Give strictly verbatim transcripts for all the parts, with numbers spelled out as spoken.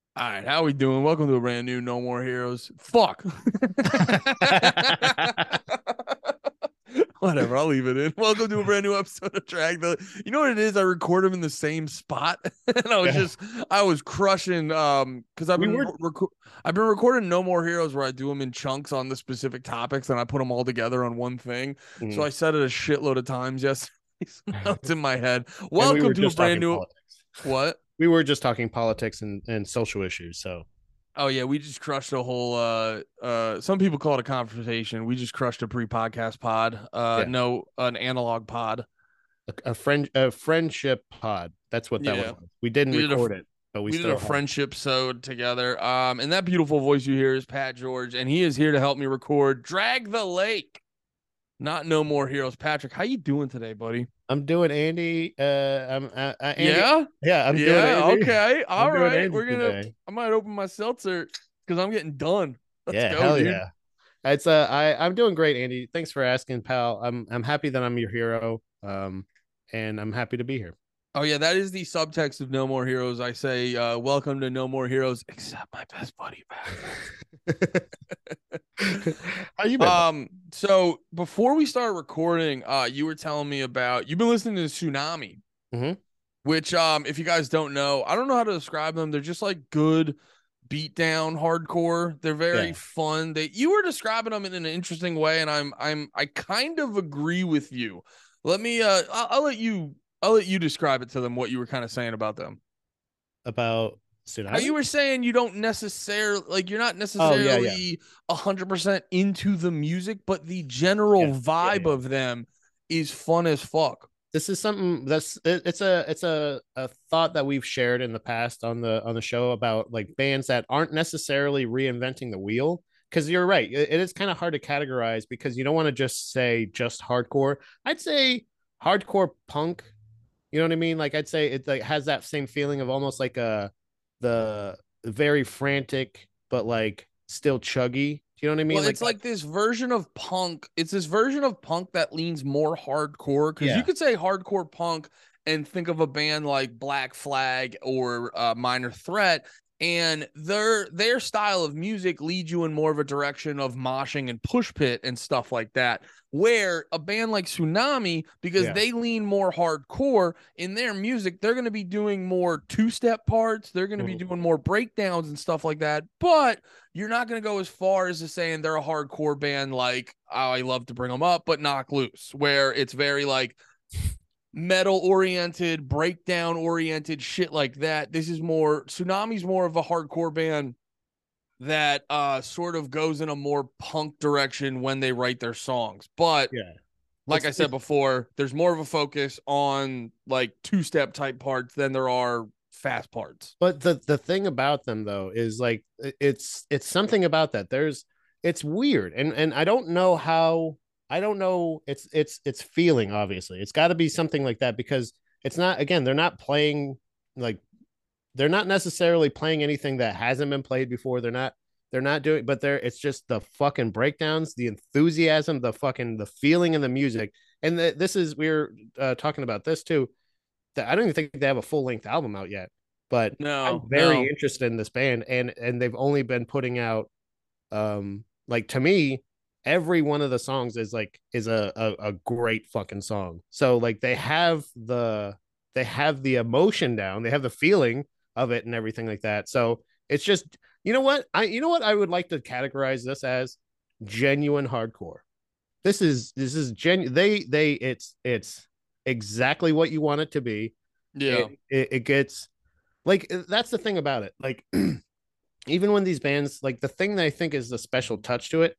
All right, how we doing? Welcome to a brand new No More Heroes. Fuck. Whatever, I'll leave it in. Welcome to a brand new episode of Drag the. You know what it is? I record them in the same spot, and I was Yeah. just, I was crushing, um, because I've We been, were rec- I've been recording No More Heroes where I do them in chunks on the specific topics, and I put them all together on one thing. So mm, I said it a shitload of times yesterday. So now it's in my head. and we Welcome were to a just brand talking new. politics. What? We were just talking politics and, and social issues. So Oh yeah, we just crushed a whole uh uh some people call it a conversation. We just crushed a pre-podcast pod. Uh yeah, no, an analog pod. a, a friend a friendship pod. That's what that one Yeah. was. We didn't We did a record it, but we we did a still have. friendship sode together. Um and that beautiful voice you hear is Pat George, and he is here to help me record Drag the Lake. Not No More Heroes. Patrick, how you doing today, buddy? I'm doing Andy. Uh, I'm uh, uh, Andy. Yeah? Yeah, I'm doing Yeah, Andy. okay. I'm All doing right. Andy We're gonna today. I might open my seltzer because I'm getting done. Let's Yeah, go, hell dude. yeah. It's uh, I I'm doing great, Andy. Thanks for asking, pal. I'm I'm happy that I'm your hero. Um, and I'm happy to be here. Oh yeah, that is the subtext of No More Heroes. I say, uh, welcome to No More Heroes, except my best buddy How you been, bud? Um, so before we start recording, uh, you were telling me about you've been listening to Tsunami, Mm-hmm. which um, if you guys don't know, I don't know how to describe them. They're just like good beat down hardcore. They're very Yeah. fun. They you were describing them in an interesting way, and I'm I'm I kind of agree with you. Let me uh I'll, I'll let you I'll let you describe it to them what you were kind of saying about them. About How you tsunami? were saying you don't necessarily like you're not Oh yeah, yeah, necessarily a hundred percent into the music, but the general yeah, yeah, vibe yeah. of them is fun as fuck. This is something that's it, it's a it's a a thought that we've shared in the past on the on the show about like bands that aren't necessarily reinventing the wheel. Because you're right, it, it is kind of hard to categorize because you don't want to just say just hardcore. I'd say hardcore punk. You know what I mean? Like I'd say it like has that same feeling of almost like a the very frantic but like still chuggy. Do you know what I Well, mean? Like it's that. like this version of punk. It's this version of punk that leans more hardcore because you Yeah. could say hardcore punk and think of a band like Black Flag or uh, Minor Threat, and their their style of music leads you in more of a direction of moshing and push pit and stuff like that. Where a band like Tsunami, because Yeah. they lean more hardcore in their music, they're going to be doing more two step parts. They're going to be Mhm. doing more breakdowns and stuff like that. But you're not going to go as far as to saying they're a hardcore band like oh, I love to bring them up, but Knock Loose, where it's very like metal oriented, breakdown oriented, shit like that. This is more Tsunami's more of a hardcore band that uh sort of goes in a more punk direction when they write their songs. But Yeah. like It's I said it's before, there's more of a focus on like two step type parts than there are fast parts. But the the thing about them though is like it's it's something about that. There's it's weird, and and I don't know how I don't know it's it's it's feeling obviously. It's got to be something like that because it's not again they're not playing like they're not necessarily playing anything that hasn't been played before. They're not they're not doing but they're it's just the fucking breakdowns, the enthusiasm, the fucking the feeling in the music. And the, this is we are uh, talking about this too. That I don't even think they have a full length album out yet, but I'm No, very no. interested in this band, and and they've only been putting out, um, like to me, every one of the songs is like is a a, a great fucking song. So like they have the they have the emotion down, they have the feeling of it and everything like that. So it's just you know what I you know what I would like to categorize this as genuine hardcore. This is this is gen they they it's it's exactly what you want it to be. Yeah. It, it it gets like that's the thing about it. Like even when these bands like the thing that I think is the special touch to it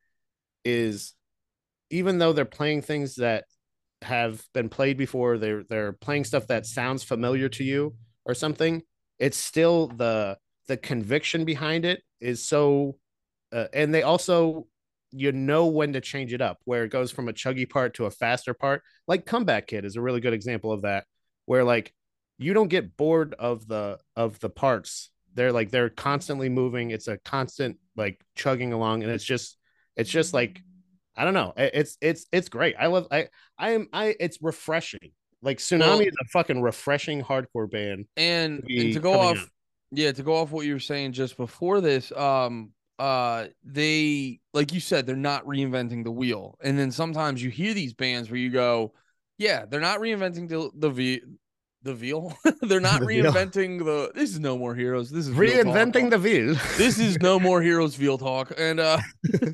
is even though they're playing things that have been played before, they're they're playing stuff that sounds familiar to you or something. It's still the the conviction behind it is so, uh, and they also you know when to change it up where it goes from a chuggy part to a faster part. Like Comeback Kid is a really good example of that, where like you don't get bored of the of the parts. They're like they're constantly moving. It's a constant like chugging along, and it's just it's just like I don't know. It's it's it's great. I love I I am I it's refreshing. Like Tsunami Well, is a fucking refreshing hardcore band to and and to be go coming out. off Yeah, to go off what you were saying just before this, um, uh, they like you said, they're not reinventing the wheel, and then sometimes you hear these bands where you go, yeah, they're not reinventing the the v the veal, they're not The veal. reinventing the. This is No More Heroes. This is Veal Talk. Reinventing the veal. This is No More Heroes Veal Talk, and uh,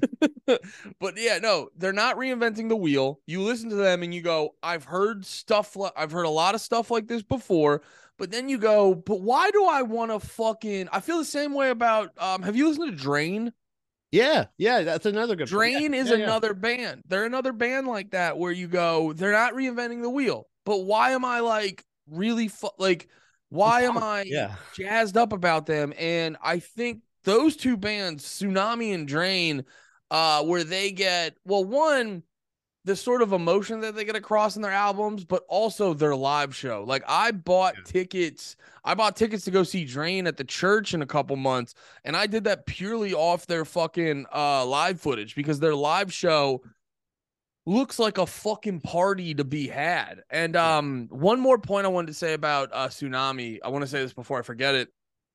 but yeah, no, they're not reinventing the wheel. You listen to them and you go, I've heard stuff, li- I've heard a lot of stuff like this before. But then you go, but why do I want to fucking? I feel the same way about. Um, have you listened to Drain? Yeah, yeah, that's another good point. Drain Yeah, is yeah, yeah. another band. They're another band like that where you go, they're not reinventing the wheel. But why am I like really fu- like? Why am I Yeah. jazzed up about them? And I think those two bands, Tsunami and Drain, uh, where they get well, one the sort of emotion that they get across in their albums, but also their live show. Like I bought Yeah. tickets, I bought tickets to go see Drain at the church in a couple months, and I did that purely off their fucking uh live footage because their live show looks like a fucking party to be had. And um one more point I wanted to say about uh Tsunami. I want to say this before I forget it.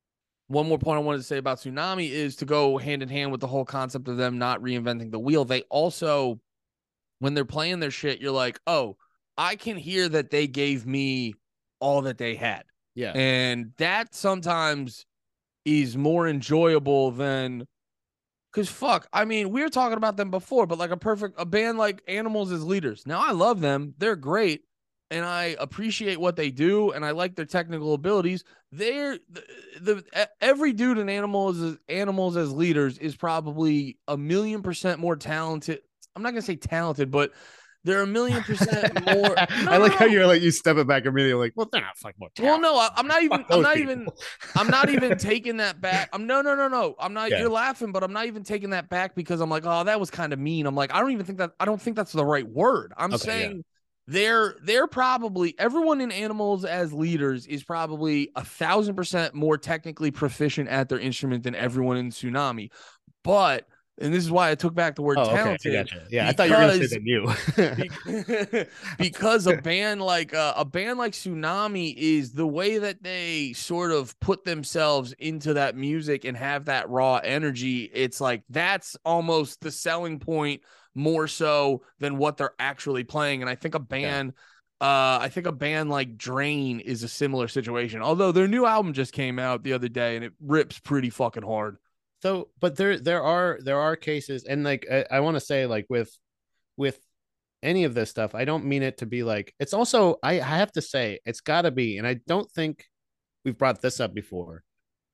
One more point I wanted to say about Tsunami is to go hand in hand with the whole concept of them not reinventing the wheel. They also when they're playing their shit, you're like, oh, I can hear that they gave me all that they had. Yeah. And that sometimes is more enjoyable than because fuck, I mean, we were talking about them before, but like a perfect a band like Animals as Leaders. Now I love them. They're great. And I appreciate what they do, and I like their technical abilities. They're the, the every dude in Animals as Animals as Leaders is probably a million percent more talented. I'm not gonna say talented, but they're a million percent more. No, I like no, how no. you're like you step it back immediately, like, well, they're not fucking more Well, talented. no, I, I'm not even. Fuck I'm those not people. even. I'm not even taking that back. I'm no, no, no, no. I'm not. Yeah. You're laughing, but I'm not even taking that back because I'm like, oh, that was kind of mean. I'm like, I don't even think that. I don't think that's the right word. I'm Okay, saying yeah. they're they're probably everyone in Animals as Leaders is probably a thousand percent more technically proficient at their instrument than everyone in Tsunami, but. And this is why I took back the word Oh, okay. I talented. gotcha. Yeah, I thought you were gonna say because that you. because a band like uh, a band like Tsunami is the way that they sort of put themselves into that music and have that raw energy. It's like that's almost the selling point more so than what they're actually playing. And I think a band, yeah. uh, I think a band like Drain is a similar situation. Although their new album just came out the other day and it rips pretty fucking hard. So, but there there are there are cases, and like I, I want to say, like with with any of this stuff, I don't mean it to be like it's also I, I have to say it's got to be, and I don't think we've brought this up before,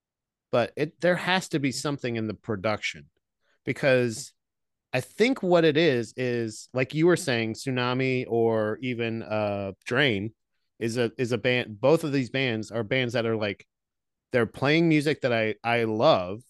but it there has to be something in the production because I think what it is is like you were saying, Tsunami or even uh Drain is a is a band. Both of these bands are bands that are like they're playing music that I I love.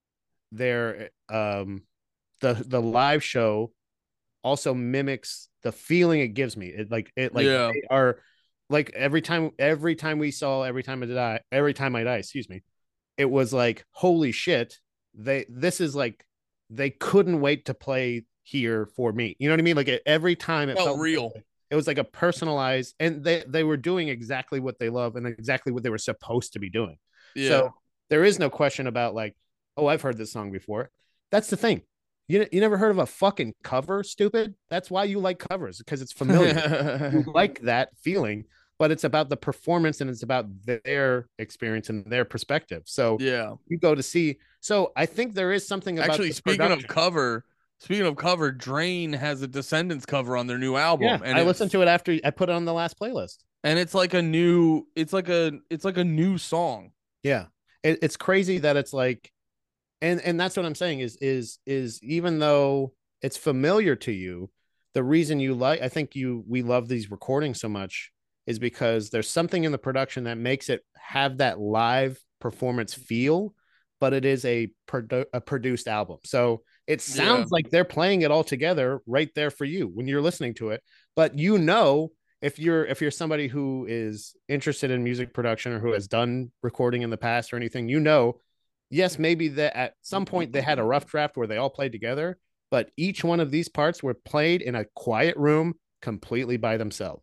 They're um the the live show also mimics the feeling it gives me. It like it like yeah. they are like every time every time we saw every time I die every time I die, excuse me, it was like holy shit. They this is like they couldn't wait to play here for me. You know what I mean? Like every time it felt, felt real. Like, it was like a personalized, and they they were doing exactly what they love and exactly what they were supposed to be doing. Yeah. So there is no question about like, oh, I've heard this song before. That's the thing. You, you never heard of a fucking cover, stupid? That's why you like covers, because it's familiar. You like that feeling, but it's about the performance and it's about their experience and their perspective. So yeah, you go to see. So I think there is something about actually speaking production. of cover, speaking of cover, Drain has a Descendants cover on their new album. Yeah, and I listened to it after I put it on the last playlist. And it's like a new, it's like a, it's like a new song. Yeah, it, it's crazy that it's like. And and that's what I'm saying is is is even though it's familiar to you, the reason you like I think you we love these recordings so much is because there's something in the production that makes it have that live performance feel, but it is a produ- a produced album. So it sounds yeah. like they're playing it all together right there for you when you're listening to it. But you know, if you're if you're somebody who is interested in music production or who has done recording in the past or anything, you know. Yes, maybe that at some point they had a rough draft where they all played together, but each one of these parts were played in a quiet room completely by themselves.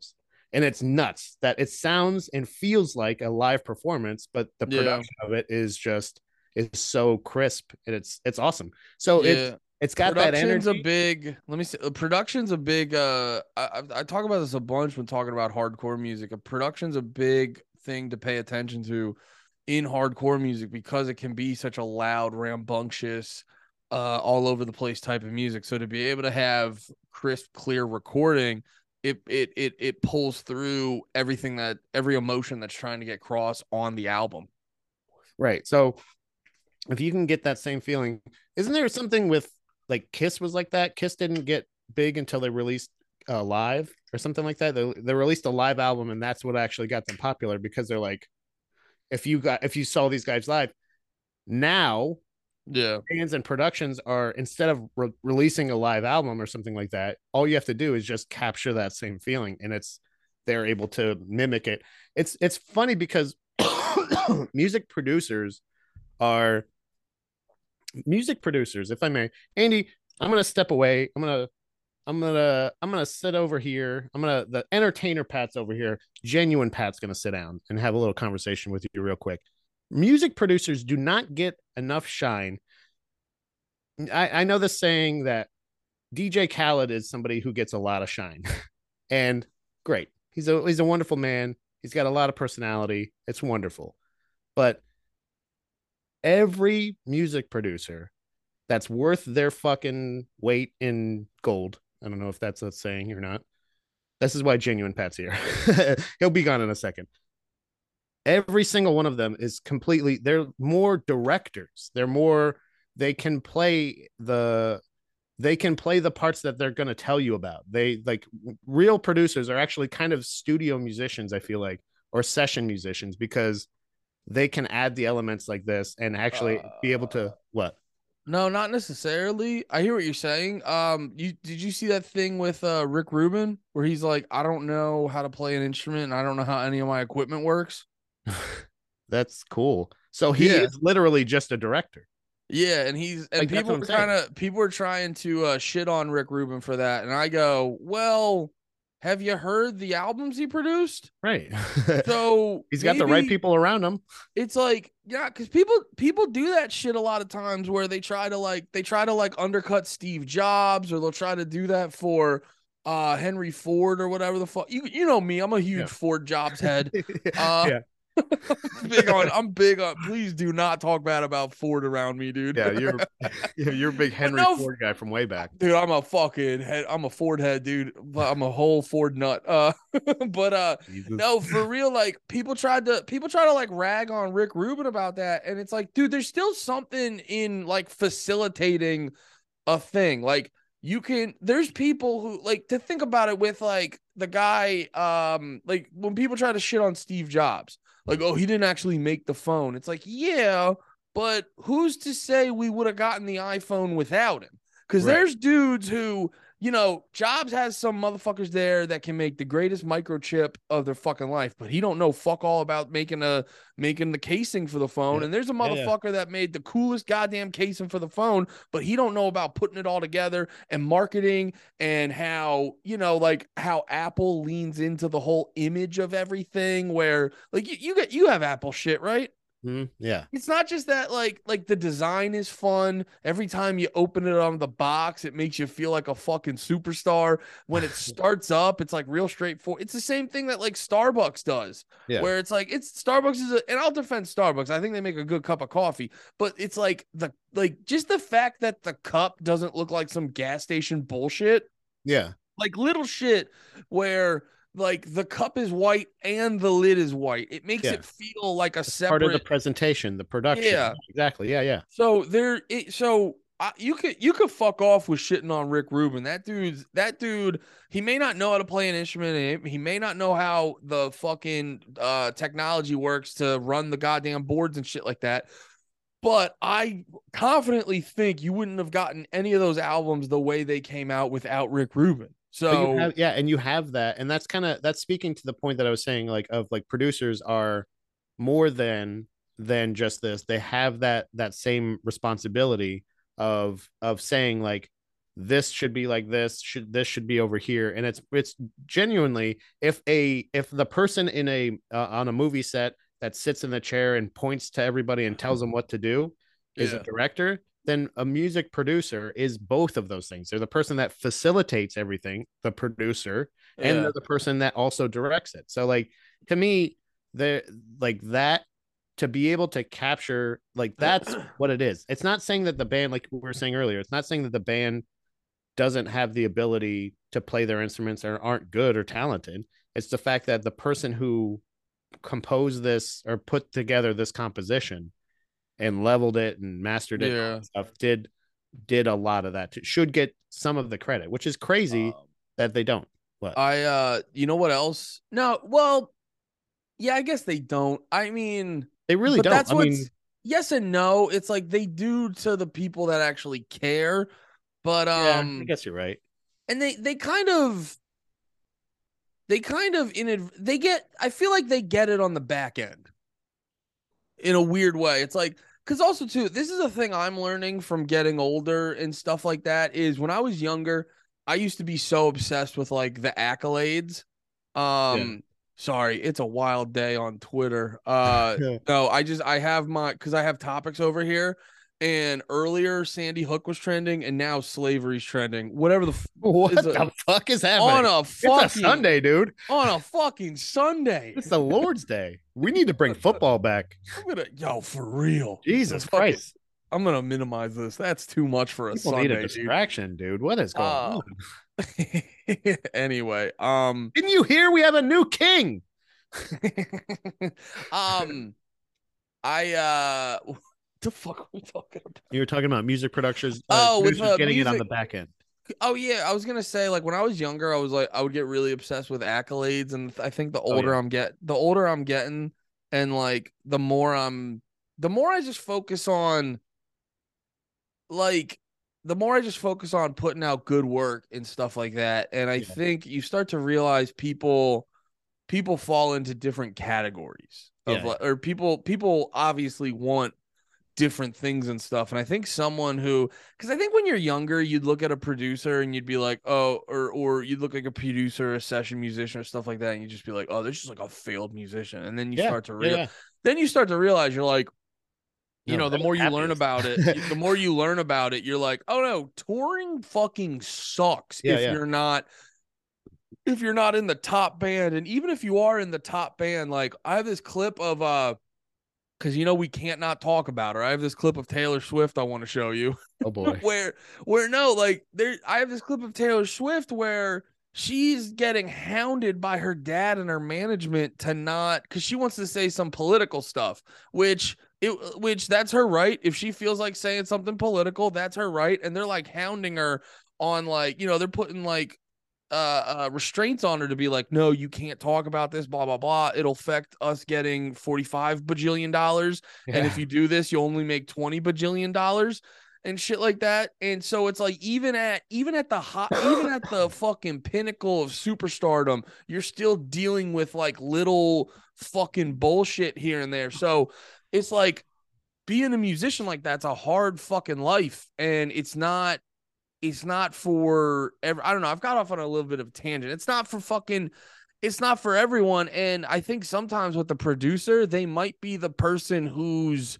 and it's nuts that it sounds and feels like a live performance, but the Yeah. production of it is just is so crisp and it's it's awesome. So it's Yeah. it's got that Production's a energy. big, let me see. uh, Production's a big, uh, I, I I talk about this a bunch when talking about hardcore music. A production's a big thing to pay attention to in hardcore music because it can be such a loud, rambunctious, uh, all over the place type of music. So to be able to have crisp, clear recording, it it it it pulls through everything that every emotion that's trying to get across on the album. Right. So if you can get that same feeling, isn't there something with like Kiss was like that? Kiss didn't get big until they released uh, live or something like that. They, they released a live album, and that's what actually got them popular because they're like, if you got if you saw these guys live, now Yeah. bands and productions are, instead of re- releasing a live album or something like that, all you have to do is just capture that same feeling, and it's they're able to mimic it. It's it's funny because music producers are music producers, if I may. Andy, I'm gonna step away. I'm gonna I'm gonna I'm gonna sit over here. I'm gonna the entertainer Pat's over here. Genuine Pat's gonna sit down and have a little conversation with you real quick. Music producers do not get enough shine. I, I know the saying that D J Khaled is somebody who gets a lot of shine. And great. He's a he's a wonderful man. He's got a lot of personality. It's wonderful. But every music producer that's worth their fucking weight in gold. I don't know if that's a saying or not. This is why Genuine Pat's here. He'll be gone in a second. Every single one of them is completely, they're more directors. They're more, they can play the, they can play the parts that they're going to tell you about. They like real producers are actually kind of studio musicians, I feel like, or session musicians because they can add the elements like this and actually be able Uh, to what? No, not necessarily. I hear what you're saying. Um, you did you see that thing with uh Rick Rubin where he's like, I don't know how to play an instrument and I don't know how any of my equipment works. That's cool. So he Yeah. is literally just a director. Yeah, and he's and Like that's people what I'm were kind saying. of people were trying to uh shit on Rick Rubin for that. And I go, well, have you heard the albums he produced? Right. So He's got the right maybe people around him. it's like, yeah, because people people do that shit a lot of times where they try to like they try to like undercut Steve Jobs or they'll try to do that for uh Henry Ford or whatever the fuck. You you know me, I'm a huge Yeah. Ford Jobs head. Uh Yeah. big on I'm big on please do not talk bad about Ford around me, dude. Yeah. You're you're a big But Henry no, Ford guy from way back. dude, I'm a fucking head. I'm a Ford head, dude. But I'm a whole Ford nut. Uh, but uh, Jesus. no, for real. Like people tried to people try to like rag on Rick Rubin about that, and it's like, dude, there's still something in like facilitating a thing. Like you can. There's people who like to think about it with like the guy. Um, like when people try to shit on Steve Jobs, like, oh, he didn't actually make the phone. It's like, yeah, but who's to say we would have gotten the iPhone without him? Because Right. there's dudes who, you know, Jobs has some motherfuckers there that can make the greatest microchip of their fucking life, but he don't know fuck all about making a making the casing for the phone. Yeah. And there's a Yeah. Yeah. motherfucker that made the coolest goddamn casing for the phone, but he don't know about putting it all together and marketing and how, you know, like how Apple leans into the whole image of everything where like you, you get you have Apple shit, right? Mm, yeah. It's not just that like like the design is fun. Every time you open it on the box, it makes you feel like a fucking superstar. When it starts up, it's like real straightforward. It's the same thing that like Starbucks does, Yeah. where it's like it's Starbucks is a, and I'll defend Starbucks. I think they make a good cup of coffee, but it's like the like just the fact that the cup doesn't look like some gas station bullshit, Yeah. like little shit where like the cup is white and the lid is white. It makes Yeah. it feel like a It's part of the separate. presentation, the production. Yeah. Exactly. Yeah. Yeah. So there, it, so I, you could you could fuck off with shitting on Rick Rubin. That dude's that dude. He may not know how to play an instrument. He may not know how the fucking uh, technology works to run the goddamn boards and shit like that. But I confidently think you wouldn't have gotten any of those albums the way they came out without Rick Rubin. But you So have, yeah, and you have that, and that's kind of that's speaking to the point that I was saying, like of like producers are more than than just this. They have that that same responsibility of of saying like this should be like this, should this should be over here. And it's it's genuinely, if a if the person in a uh, on a movie set that sits in the chair and points to everybody and tells them what to do is a Yeah. director, then a music producer is both of those things. They're the person that facilitates everything, the producer, and Yeah. they're the person that also directs it. So like, to me, the like that, to be able to capture, like, that's what it is. It's not saying that the band, like we were saying earlier, it's not saying that the band doesn't have the ability to play their instruments or aren't good or talented. It's the fact that the person who composed this or put together this composition and leveled it and mastered it and all Yeah. that stuff did did a lot of that. Should get some of the credit, which is crazy Um, that they don't. But I uh you know what else? No, well, yeah, I guess they don't. I mean, they really but don't. that's I what's mean, yes and no. It's like they do to the people that actually care, but yeah, I um guess you're right. and they they kind of they kind of in they get I feel like they get it on the back end in a weird way. It's like because also too, this is a thing I'm learning from getting older and stuff like that. Is when I was younger, I used to be so obsessed with like the accolades. Yeah. Um, sorry, it's a wild day on Twitter. Uh, Yeah. no, I just I have my because I have topics over here. And earlier, Sandy Hook was trending, and now slavery's trending. Whatever the f- What is a, the fuck is on happening? a It's a fucking Sunday, dude. on a fucking Sunday. It's the Lord's Day. We need to bring football back. I'm gonna yo for real. Jesus Fuck it. Christ. I'm gonna minimize this. That's too much for a People need a Sunday, dude. distraction, dude. What is going Uh, on? anyway, um, Didn't you hear we have a new king? um, I uh, what the fuck are we talking about? You were talking about music productions, uh, Oh, with producers uh, getting it on music. the back end. Oh yeah, I was gonna say like when I was younger, I was like I would get really obsessed with accolades, and I think the Oh, older yeah. I'm get, the older I'm getting, and like the more I'm, the more I just focus on, like, the more I just focus on putting out good work and stuff like that, and I Yeah. think you start to realize people, people fall into different categories of Yeah. like, or people, people obviously want different things and stuff. And I think someone who, because I think when you're younger, you'd look at a producer and you'd be like, oh, or or you'd look like a producer, a session musician, or stuff like that, and you'd just be like, oh, they're just like a failed musician. And then you Yeah. start to Yeah. real, Yeah. then you start to realize you're like, you No, know, the they're the more you learn happiest. about it, the more you learn about it, you're like, oh no, touring fucking sucks Yeah. if Yeah. you're not if you're not in the top band. And even if you are in the top band, like I have this clip of uh because you know we can't not talk about her. I have this clip of Taylor Swift I want to show you. Oh boy. where where no, like there I have this clip of Taylor Swift where she's getting hounded by her dad and her management to not, because she wants to say some political stuff, which it which that's her right. If she feels like saying something political, that's her right. And they're like hounding her on, like, you know, they're putting like uh, uh restraints on her to be like, no, you can't talk about this, blah blah blah, it'll affect us getting forty-five bajillion dollars, and if Yeah. you do this you only make twenty bajillion dollars and shit like that. And so it's like even at even at the hot even at the fucking pinnacle of superstardom, you're still dealing with like little fucking bullshit here and there. So it's like being a musician like that's a hard fucking life, and it's not it's not for every, I don't know. I've got off on a little bit of a tangent. It's not for fucking, it's not for everyone. And I think sometimes with the producer, they might be the person who's,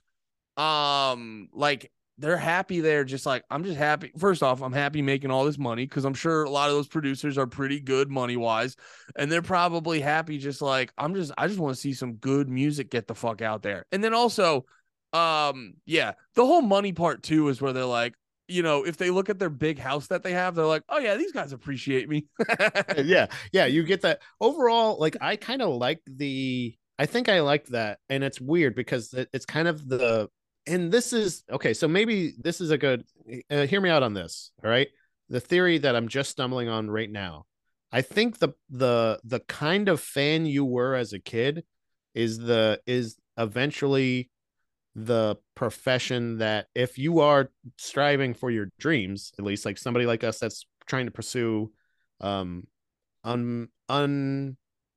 um, like they're happy there. Just like, I'm just happy. First off, I'm happy making all this money because I'm sure a lot of those producers are pretty good money wise. And they're probably happy. Just like, I'm just, I just want to see some good music get the fuck out there. And then also, um, yeah, the whole money part too is where they're like, you know, if they look at their big house that they have, they're like, oh yeah, these guys appreciate me. Yeah. Yeah. You get that overall. Like, I kind of like the, I think I like that. And it's weird because it, it's kind of the, and this is okay. So maybe this is a good, uh, hear me out on this. All right. The theory that I'm just stumbling on right now. I think the, the, the kind of fan you were as a kid is the, is eventually the profession that, if you are striving for your dreams, at least like somebody like us that's trying to pursue um un un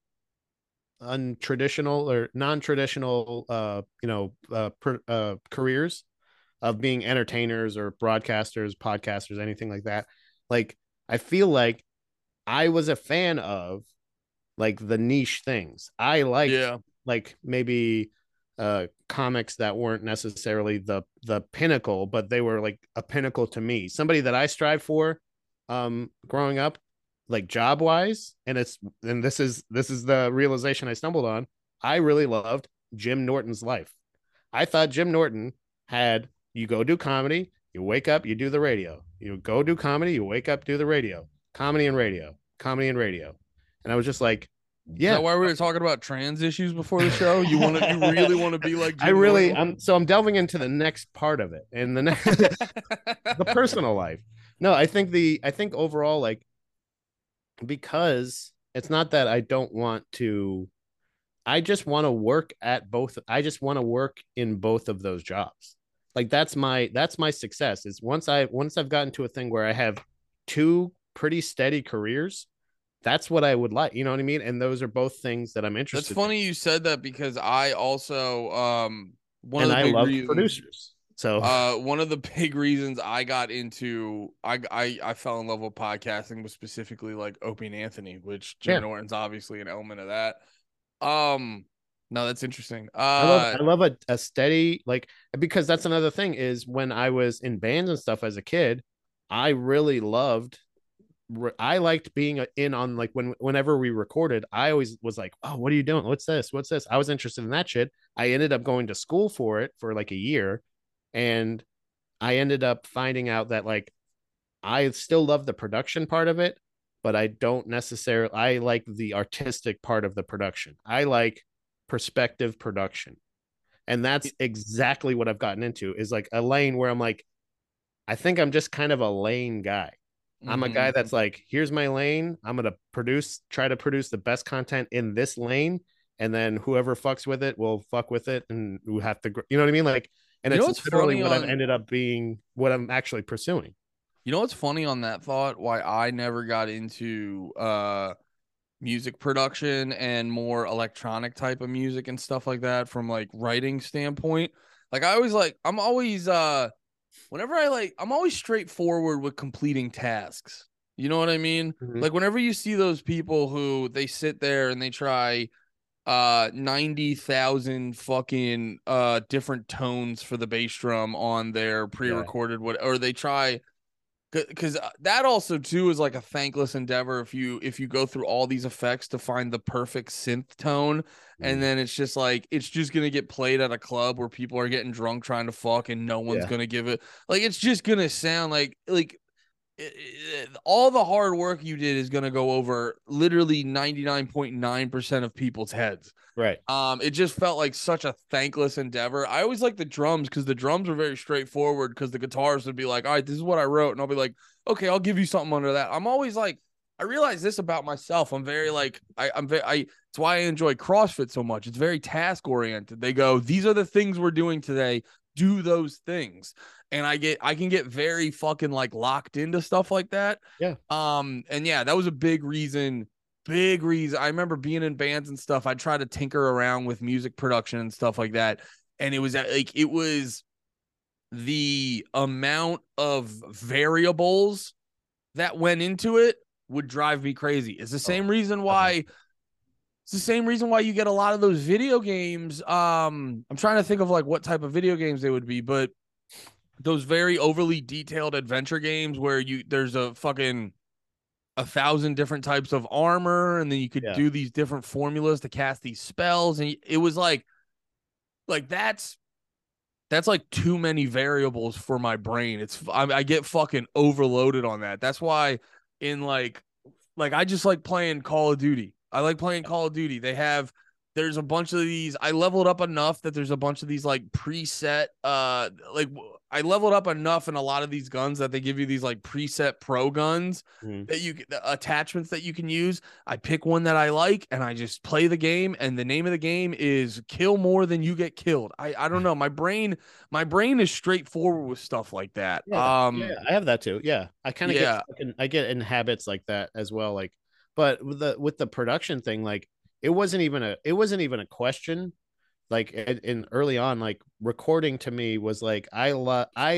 untraditional or non-traditional uh you know uh, per, uh careers of being entertainers or broadcasters, podcasters, anything like that, Like I feel like I was a fan of like the niche things. I liked Yeah. like maybe uh comics that weren't necessarily the the pinnacle, but they were like a pinnacle to me. Somebody that I strive for um growing up, like job wise, and it's and this is this is the realization I stumbled on. I really loved Jim Norton's life. I thought Jim Norton had you go do comedy, you wake up, you do the radio. You go do comedy, you wake up, do the radio. Comedy and radio, comedy and radio. And I was just like, Is yeah. that why we were talking about trans issues before the show? You want to, you really want to be like I Jim really Norton? I'm so I'm delving into the next part of it and the next the personal life. No, I think the I think overall, like, because it's not that I don't want to, I just want to work at both. I just want to work in both of those jobs. Like that's my that's my success is once I once I've gotten to a thing where I have two pretty steady careers, that's what I would like. You know what I mean? And those are both things that I'm That's interested in. funny you said that because I also um one of And the I big loved reasons producers. So uh one of the big reasons I got into I I I fell in love with podcasting was specifically like Opie and Anthony, which Jim yeah, Norton's obviously an element of that. Um no, that's interesting. I love Uh I love a, a steady, like, because that's another thing is when I was in bands and stuff as a kid, I really loved I liked being in on like when whenever we recorded, I always was like, "Oh, what are you doing? What's this? What's this?" I was interested in that shit. I ended up going to school for it for like a year, and I ended up finding out that like I still love the production part of it, but I don't necessarily I like the artistic part of the production. I like perspective production. And that's exactly what I've gotten into is like a lane where I'm like, I think I'm just kind of a lane guy. I'm a guy mhm. that's like, here's my lane. I'm gonna produce, try to produce the best content in this lane, and then whoever fucks with it will fuck with it, and we have to, you know what I mean? Like, and You know it's what's literally funny what I've on ended up being, what I'm actually pursuing. you know what's funny on that thought? Why I never got into uh music production and more electronic type of music and stuff like that from like writing standpoint. Like I always like I'm always uh whenever I like I'm always straightforward with completing tasks. You know what I mean? Mhm. Like whenever you see those people who they sit there and they try uh ninety thousand fucking uh different tones for the bass drum on their Yeah, pre-recorded what or they try because that also too is like a thankless endeavor if you if you go through all these effects to find the perfect synth tone and mm. then it's just like it's just gonna get played at a club where people are getting drunk trying to fuck and no one's Yeah, gonna give it like it's just gonna sound like like it, it, all the hard work you did is gonna go over literally ninety-nine point nine percent of people's heads. right. Um, it just felt like such a thankless endeavor. I always like the drums because the drums are very straightforward because the guitars would be like, all right, this is what I wrote. And I'll be like, okay, I'll give you something under that. I'm always like, I realize this about myself. I'm very like, I, I'm very, I, it's why I enjoy CrossFit so much. It's very task oriented. They go, these are the things we're doing today. Do those things. And I get, I can get very fucking like locked into stuff like that. Yeah, Um, and yeah, that was a big reason big reason. I remember being in bands and stuff. I tried to tinker around with music production and stuff like that. And it was like, it was the amount of variables that went into it would drive me crazy. It's the oh, same reason definitely. why it's the same reason why you get a lot of those video games. Um, I'm trying to think of like what type of video games they would be, but those very overly detailed adventure games where you there's a fucking a thousand different types of armor and then you could Yeah, do these different formulas to cast these spells and it was like like that's that's like too many variables for my brain. It's I, I get fucking overloaded on that. That's why in like like I just like playing Call of Duty. I like playing Call of Duty. They have there's a bunch of these. I leveled up enough that there's a bunch of these like preset uh like I leveled up enough in a lot of these guns that they give you these like preset pro guns mm-hmm. that you the attachments that you can use. I pick one that I like and I just play the game and the name of the game is kill more than you get killed. I I don't know. My brain my brain is straightforward with stuff like that. Yeah, yeah, Um I have that too. Yeah, I kind of get yeah. fucking, I get in habits like that as well. Like, but with the with the production thing, like it wasn't even a it wasn't even a question. Like in, in early on, like recording to me was like I love I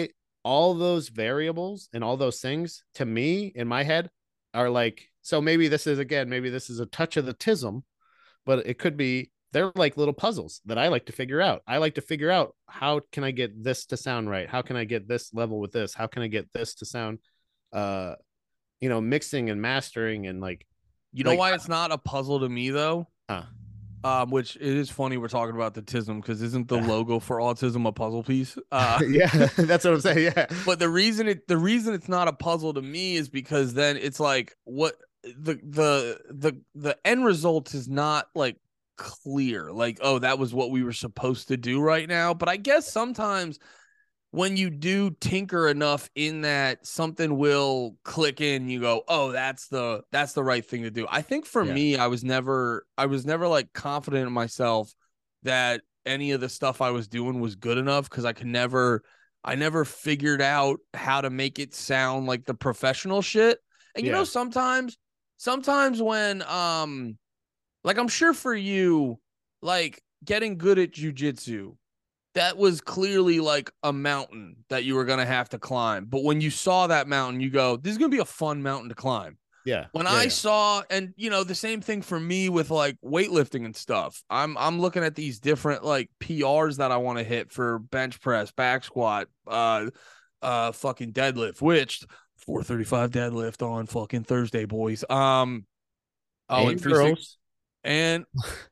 all those variables and all those things to me in my head are like, so maybe this is again, maybe this is a touch of the tism, but it could be they're like little puzzles that I like to figure out. I like to figure out how can I get this to sound right? How can I get this level with this? How can I get this to sound uh you know, mixing and mastering and like You know like why it's not a puzzle to me though? uh, Um, which it is funny we're talking about the Tism because isn't the logo for autism a puzzle piece? Uh, yeah, that's what I'm saying. Yeah, but the reason it the reason it's not a puzzle to me is because then it's like what the the the the end result is not like clear. Like, oh, that was what we were supposed to do right now. But I guess sometimes when you do tinker enough in that, something will click in. You go, oh, that's the that's the right thing to do. I think for yeah. me, I was never I was never like confident in myself that any of the stuff I was doing was good enough because I could never I never figured out how to make it sound like the professional shit. And you Yeah. know, sometimes sometimes when um like I'm sure for you, like getting good at jujitsu, that was clearly like a mountain that you were going to have to climb. But when you saw that mountain, you go, this is going to be a fun mountain to climb. Yeah. When yeah, I yeah. saw, and you know, the same thing for me with like weightlifting and stuff. I'm I'm looking at these different like P Rs that I want to hit for bench press, back squat, uh, uh, fucking deadlift, which four thirty-five deadlift on fucking Thursday, boys. Um, oh, and, and three girls. six and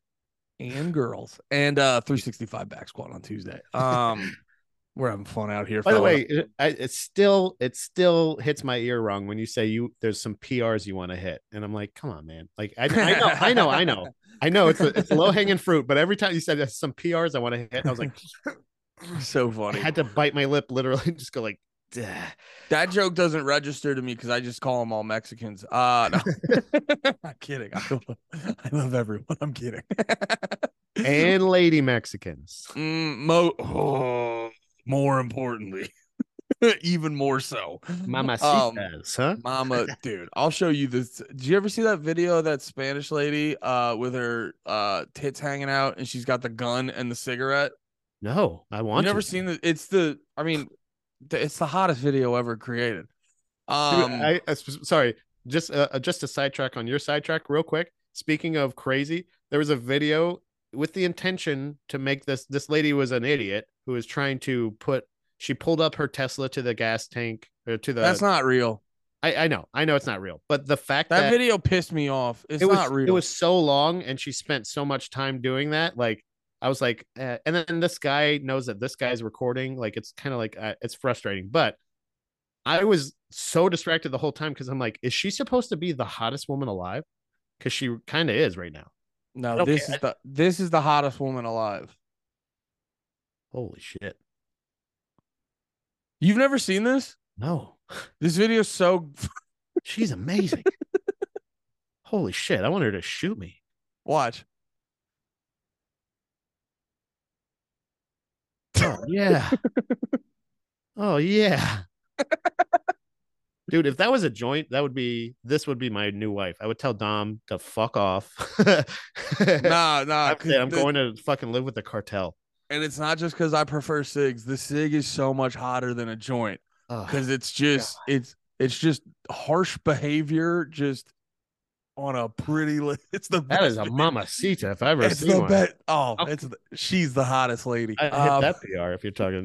and girls and uh three sixty-five back squat on Tuesday. Um, we're having fun out here. By the fella. way, it, it still it still hits my ear wrong when you say you there's some P Rs you want to hit, and I'm like, come on, man. Like I, I know, I know, I know, I know it's a, it's low hanging fruit, but every time you said there's some P Rs I want to hit, I was like, so I funny. had to bite my lip literally, and just go like, Duh. That joke doesn't register to me because I just call them all Mexicans. Uh, no, I'm kidding. I love, I love everyone. I'm kidding. And lady Mexicans. Mm, mo- oh, more importantly, even more so. Mamacitas, um, huh? Mama, dude, I'll show you this. Did you ever see that video of that Spanish lady uh, with her uh, tits hanging out and she's got the gun and the cigarette? No, I want. You never to. seen the? It's the. I mean, it's the hottest video ever created. Um, Um, I, I sorry, just uh, just a sidetrack on your sidetrack, real quick. Speaking of crazy, there was a video with the intention to make this. This lady was an idiot who was trying to put. She pulled up her Tesla to the gas tank or to the. that's not real. I, I know, I know it's not real, but the fact That, that, video pissed me off. It's it was not real. it was so long, and she spent so much time doing that, like. I was like, eh. And then this guy knows that this guy's recording. Like, it's kind of like, uh, it's frustrating. But I was so distracted the whole time because I'm like, is she supposed to be the hottest woman alive? Because she kind of is right now. No, Okay, this is the this is the hottest woman alive. Holy shit. You've never seen this? No. This video is so. She's amazing. Holy shit. I want her to shoot me. Watch. Oh, yeah. Oh, yeah. Dude, if that was a joint, that would be, this would be my new wife. I would tell Dom to fuck off. Nah, nah. I'm, I'm the, going to fucking live with the cartel. And it's not just because I prefer cigs. The cig is so much hotter than a joint because oh, it's just God. it's it's just harsh behavior, just on a pretty. Li- it's the that is a mamacita if I've ever it's seen the one. Best. Oh, oh, it's the, she's the hottest lady. I hit um, that P R if you're talking.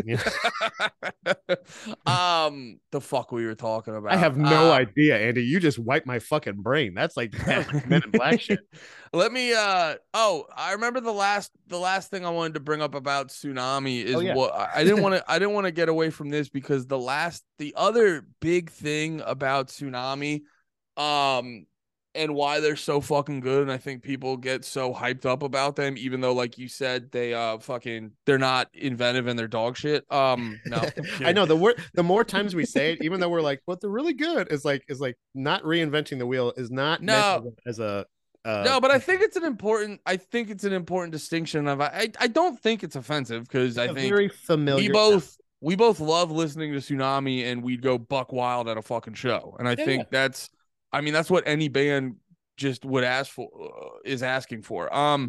um, the fuck we were talking about. I have no um, idea, Andy. You just wiped my fucking brain. That's like, that's like Men in Black shit. Let me. Uh oh, I remember the last the last thing I wanted to bring up about Tsunami is oh, yeah. what I didn't want to I didn't want to get away from this because the last the other big thing about Tsunami, um. and why they're so fucking good, and I think people get so hyped up about them, even though, like you said, they uh fucking they're not inventive and they're dog shit. Um, no, I know the word. The more times we say it, even though we're like, "But they're really good," is like is like not reinventing the wheel is not no as a uh, no. But I think it's an important. I think it's an important distinction of. I I don't think it's offensive because I think very familiar. We both we both love listening to Tsunami, and we'd go buck wild at a fucking show, and I yeah. think that's. I mean, that's what any band just would ask for uh, is asking for. Um,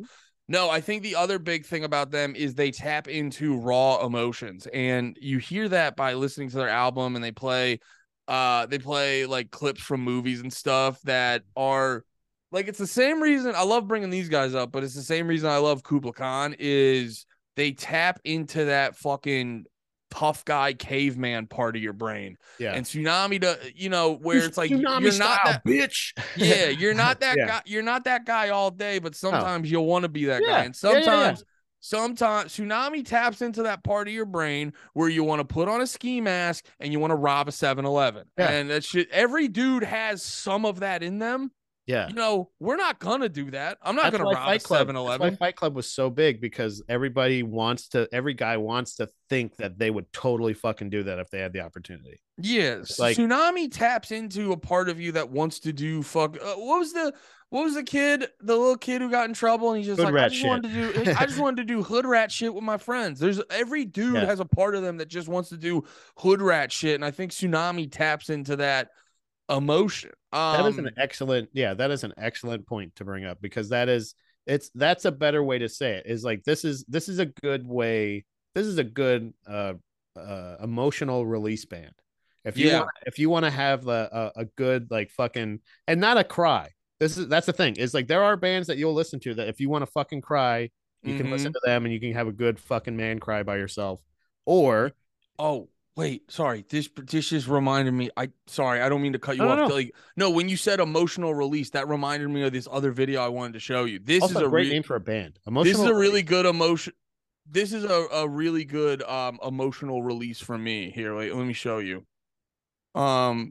No, I think the other big thing about them is they tap into raw emotions, and you hear that by listening to their album, and they play, uh, they play like clips from movies and stuff that are like, it's the same reason I love bringing these guys up, but it's the same reason I love Kubla Khan is they tap into that fucking tough guy caveman part of your brain. Yeah. And Tsunami, to you know, where it's like Tsunami you're style, not that bitch. yeah, you're not that Yeah. guy. You're not that guy all day, but Oh. sometimes you'll want to be that guy. Yeah. And Yeah, yeah, yeah. sometimes, sometimes Tsunami taps into that part of your brain where you want to put on a ski mask and you want to rob a seven eleven. Yeah. And that shit, every dude has some of that in them. Yeah. You know, we're not gonna do that. I'm not That's gonna why rob Fight a Club. seven That's why eleven. Fight Club was so big, because everybody wants to. Every guy wants to think that they would totally fucking do that if they had the opportunity. Yes, like- Tsunami taps into a part of you that wants to do fuck. Uh, what was the what was the kid, the little kid who got in trouble, and he's just Hood like, rat I just shit. wanted to do, I just wanted to do hood rat shit with my friends. There's every dude Yeah. has a part of them that just wants to do hood rat shit, and I think Tsunami taps into that emotion. Um, That is an excellent, yeah, that is an excellent point to bring up, because that is, it's that's a better way to say it. Is like this is this is a good way. This is a good uh, uh emotional release band. If you Yeah. want, if you want to have a, a a good like fucking, and not a cry. This is that's the thing, is like there are bands that you'll listen to that if you want to fucking cry, you can Mhm. listen to them and you can have a good fucking man cry by yourself. Or Oh, wait, sorry. This this just reminded me. I sorry, I don't mean to cut you No, off. no, no. Like, no, when you said emotional release, that reminded me of this other video I wanted to show you. This also is a a great re- name for a band. this Emotional is a really good emotion. This is a, a really good um emotional release for me. Here, wait, let me show you. Um,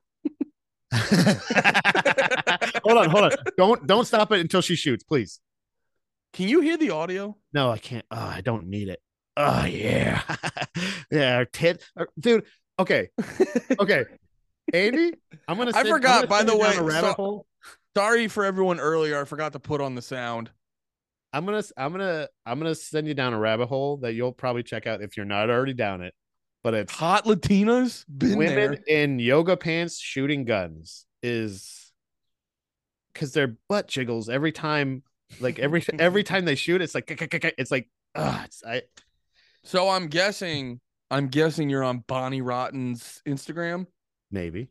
hold on, hold on. Don't don't stop it until she shoots, please. can you hear the audio? No, I can't. Oh, I don't need it. Oh yeah, yeah. Tit, uh, dude. Okay, okay. Andy, I'm gonna. I send, I'm forgot, gonna by send the you down way, a rabbit so- hole. Sorry for everyone earlier. I forgot to put on the sound. I'm gonna, I'm gonna, I'm gonna send you down a rabbit hole that you'll probably check out if you're not already down it. But it's Hot Latinas, been women there. in yoga pants shooting guns, is because their butt jiggles every time. Like every every time they shoot, it's like it's like ah, it's I. So I'm guessing, I'm guessing you're on Bonnie Rotten's Instagram. Maybe.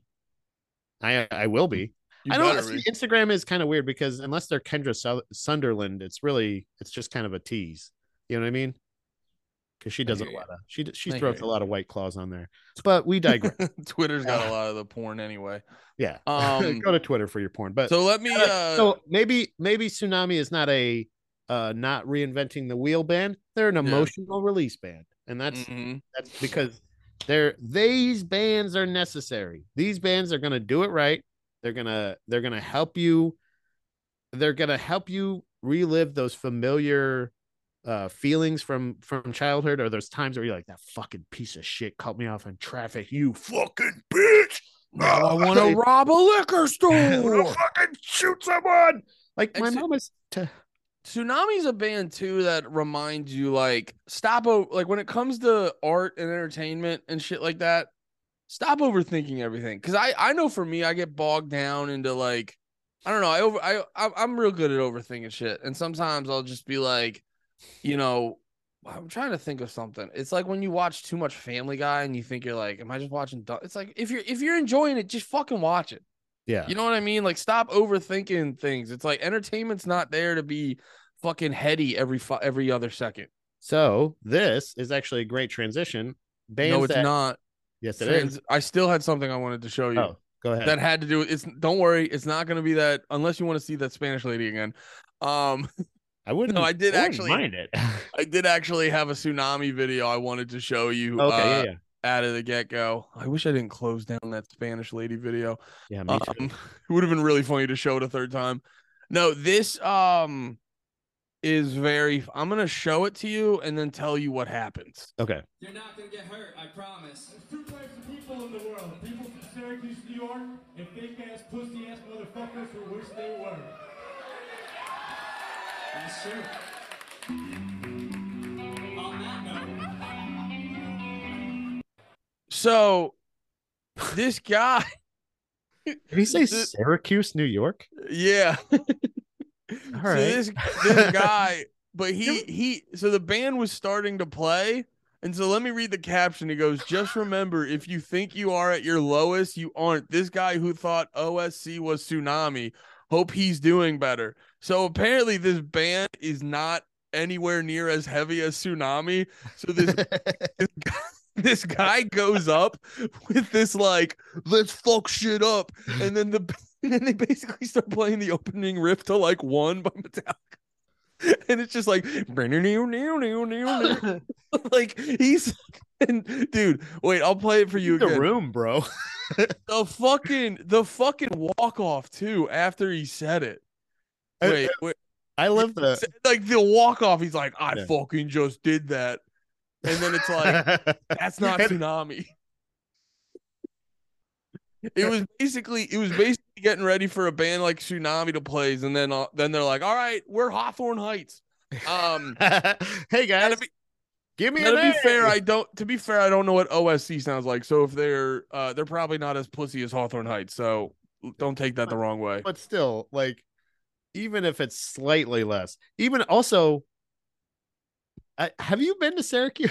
I I will be. You I don't better see, be. Instagram is kind of weird, because unless they're Kendra Su- Sunderland, it's really it's just kind of a tease. You know what I mean? Because she does a hear you. lot of she she I throws hear a you. lot of white claws on there. But we digress. Twitter's got a Uh, lot of the porn anyway. Yeah. Um, Go to Twitter for your porn. But so let me. Uh, so maybe maybe Tsunami is not a uh not reinventing the wheel band. They're an Yeah. emotional release band, and that's mhm. that's because they're these bands are necessary. These bands are gonna do it right. They're gonna they're gonna help you. They're gonna help you relive those familiar uh feelings from from childhood, or those times where you're like, that fucking piece of shit cut me off in traffic, you fucking bitch. Now I want to rob a liquor store. fucking shoot someone. Like And my so- mom is to Tsunami's a band too that reminds you, like, stop o- like when it comes to art and entertainment and shit like that, stop overthinking everything. Cause I I know for me, I get bogged down into like, I don't know, I over I I- I'm real good at overthinking shit, and sometimes I'll just be like, you know, I'm trying to think of something. It's like when you watch too much Family Guy and you think you're like, am I just watching? du-" It's like if you're if you're enjoying it, just fucking watch it. yeah. You know what I mean? Like, stop overthinking things. It's like entertainment's not there to be fucking heady every fu- every other second. So this is actually a great transition. Bands no, it's that, not. yes, it Trans- is. I still had something I wanted to show you Oh, go ahead. that had to do with it's. Don't worry, it's not going to be that unless you want to see that Spanish lady again. Um, I wouldn't. no, I did wouldn't actually- mind it. I did actually have a Tsunami video I wanted to show you. Okay, uh, yeah, yeah, Out of the get go. I wish I didn't close down that Spanish lady video. yeah. Me too. Um, it would have been really funny to show it a third time. No, this um is very. I'm gonna show it to you and then tell you what happens. Okay. You're not gonna get hurt, I promise. There's two types of people in the world. People from Syracuse, New York, and fake-ass, pussy-ass motherfuckers who wish they were. That's true. On that note, So, this guy, Did he say This- Syracuse, New York? yeah, All So right. this this guy, but he he so the band was starting to play. And so let me read the caption. He goes, just remember, if you think you are at your lowest, you aren't. This guy who thought O S C was Tsunami, hope he's doing better. So apparently this band is not anywhere near as heavy as Tsunami. So this this guy, this guy goes up with this like, let's fuck shit up. And then the and then they basically start playing the opening riff to like One by Metallica. And it's just like like he's and dude, wait, I'll play it for you the again. room, bro. The fucking the fucking walk off too after he said it. Wait, wait. I love the Like the walk off, he's like, I Yeah. fucking just did that. And then it's like, that's not And- Tsunami. It was basically it was basically getting ready for a band like Tsunami to plays, and then uh, then they're like, all right, we're Hawthorne Heights. Um hey guys, to be, give me to a be name. fair, I don't to be fair, I don't know what O S C sounds like. So if they're uh they're probably not as pussy as Hawthorne Heights, so don't take that the wrong way. But still, like, even if it's slightly less, even also, I, have you been to Syracuse?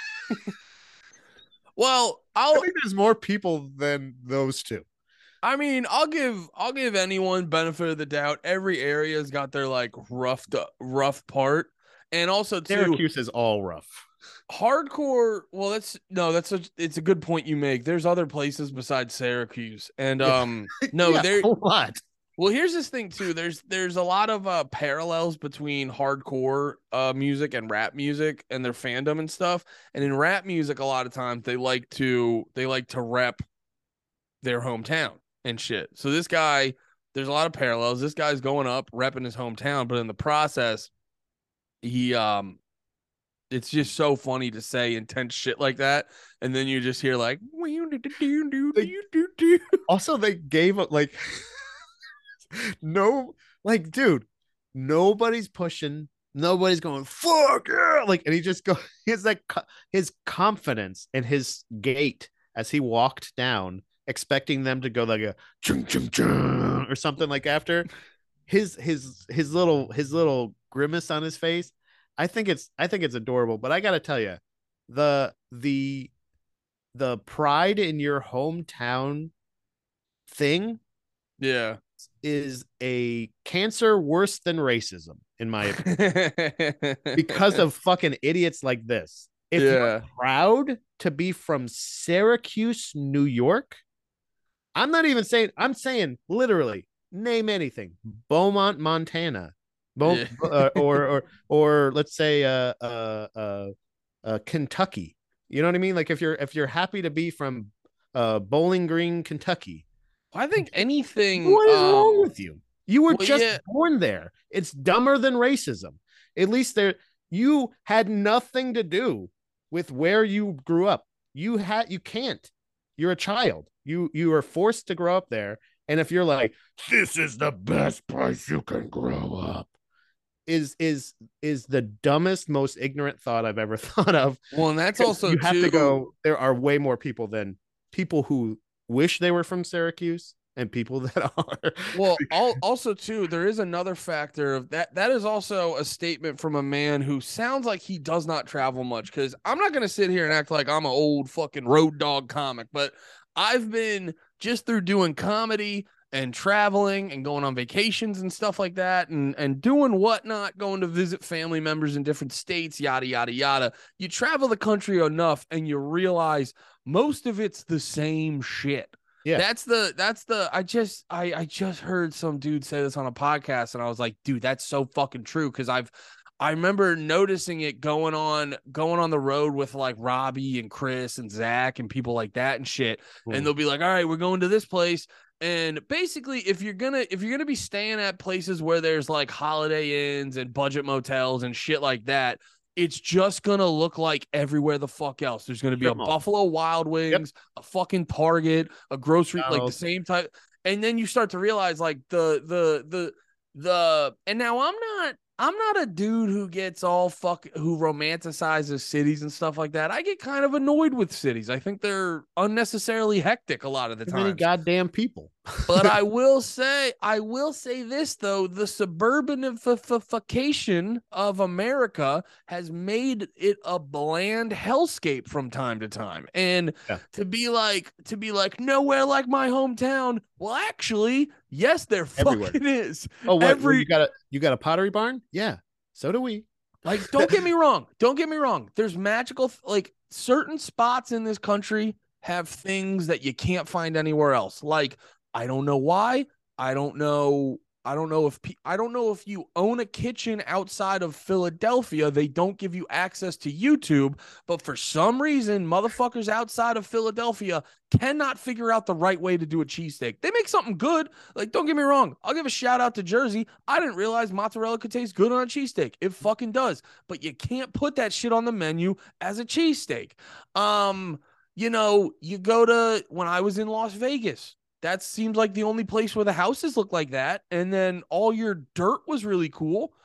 Well, I I'll think there's more people than those two. I mean, I'll give I'll give anyone benefit of the doubt. Every area's got their like rough rough part. And also too, Syracuse is all rough. hardcore, well that's no, that's a it's a good point you make. There's other places besides Syracuse. And um no, Yeah, there a lot. well, here's this thing too. There's there's a lot of uh parallels between hardcore uh music and rap music and their fandom and stuff. And in rap music, a lot of times they like to they like to rep their hometown and shit. So this guy, there's a lot of parallels. This guy's going up, repping his hometown, but in the process, he um it's just so funny to say intense shit like that. And then you just hear like Also, they gave up like no, like, dude, nobody's pushing, nobody's going fuck yeah, like, and he just go. He has that co- his confidence and his gait as he walked down, expecting them to go like a chung chung chung or something like after his his his little his little grimace on his face. I think it's I think it's adorable. But I gotta tell you, the the the pride in your hometown thing Yeah. is a cancer worse than racism, in my opinion, because of fucking idiots like this. If Yeah. you're proud to be from Syracuse, New York, I'm not even saying, I'm saying literally name anything. Beaumont, Montana. Bo- Yeah. uh, or or or let's say uh, uh uh uh Kentucky. You know what I mean? Like if you're if you're happy to be from uh Bowling Green, Kentucky, I think anything what is um, wrong with you? You were well, just yeah. born there. It's dumber than racism. At least there, you had nothing to do with where you grew up. You had, you can't. You're a child. You you are forced to grow up there. And if you're like, this is the best place you can grow up, is is is the dumbest, most ignorant thought I've ever thought of. Well, and that's Because also you have too, to go. There are way more people than people who wish they were from Syracuse and people that are. Well, al- also too, there is another factor of that. That is also a statement from a man who sounds like he does not travel much. Because I'm not gonna sit here and act like I'm an old fucking road dog comic, but I've been just through doing comedy and traveling and going on vacations and stuff like that, and and doing whatnot, going to visit family members in different states, yada yada yada. You travel the country enough, and you realize most of it's the same shit. Yeah. That's the that's the I just I I just heard some dude say this on a podcast, and I was like, dude, that's so fucking true. Cause I've I remember noticing it going on going on the road with like Robbie and Chris and Zach and people like that and shit. Mm. And they'll be like, all right, we're going to this place. And basically, if you're gonna if you're gonna be staying at places where there's like Holiday Inns and budget motels and shit like that, it's just gonna look like everywhere the fuck else. There's gonna be Strip a mall. Buffalo Wild Wings, a fucking Target, a grocery, like the McDonald's. same type. And then you start to realize like the the the the and now I'm not I'm not a dude who gets all fuck who romanticizes cities and stuff like that. I get kind of annoyed with cities. I think they're unnecessarily hectic a lot of the Too many time. goddamn people. But I will say, I will say this though: the suburbanification of America has made it a bland hellscape from time to time. And Yeah. to be like, to be like, nowhere like my hometown. Well, actually, yes, there Everywhere. fucking is. Oh, what? Every you got a you got a Pottery Barn? Yeah, so do we. Like, don't get me wrong. Don't get me wrong. There's magical, like certain spots in this country have things that you can't find anywhere else. Like, I don't know why. I don't know. I don't know if I don't know if you own a kitchen outside of Philadelphia, they don't give you access to YouTube. But for some reason, motherfuckers outside of Philadelphia cannot figure out the right way to do a cheesesteak. They make something good. Like, don't get me wrong. I'll give a shout out to Jersey. I didn't realize mozzarella could taste good on a cheesesteak. It fucking does. But you can't put that shit on the menu as a cheesesteak. Um, you know, you go to when I was in Las Vegas. That seems like the only place where the houses look like that. And then all your dirt was really cool.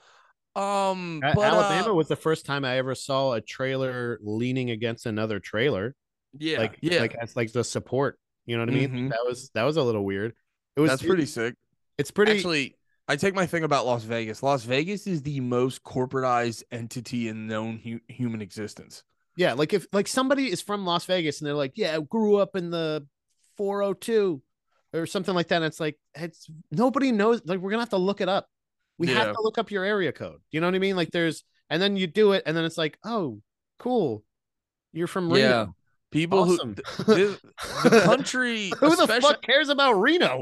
Um, A- but, Alabama uh, was the first time I ever saw a trailer leaning against another trailer. yeah, like yeah, like as like the support. You know what I mean? Mhm. That was that was a little weird. It was that's pretty it- sick. it's pretty Actually, I take my thing about Las Vegas. Las Vegas is the most corporatized entity in known hu- human existence. yeah, like if like somebody is from Las Vegas and they're like, yeah, I grew up in the four oh two or something like that. And it's like it's nobody knows. Like we're gonna have to look it up. We Yeah. have to look up your area code. You know what I mean? Like there's and then you do it, and then it's like, oh, cool. You're from Reno. Yeah. People Awesome. who the, the country, Who the especially, fuck cares about Reno?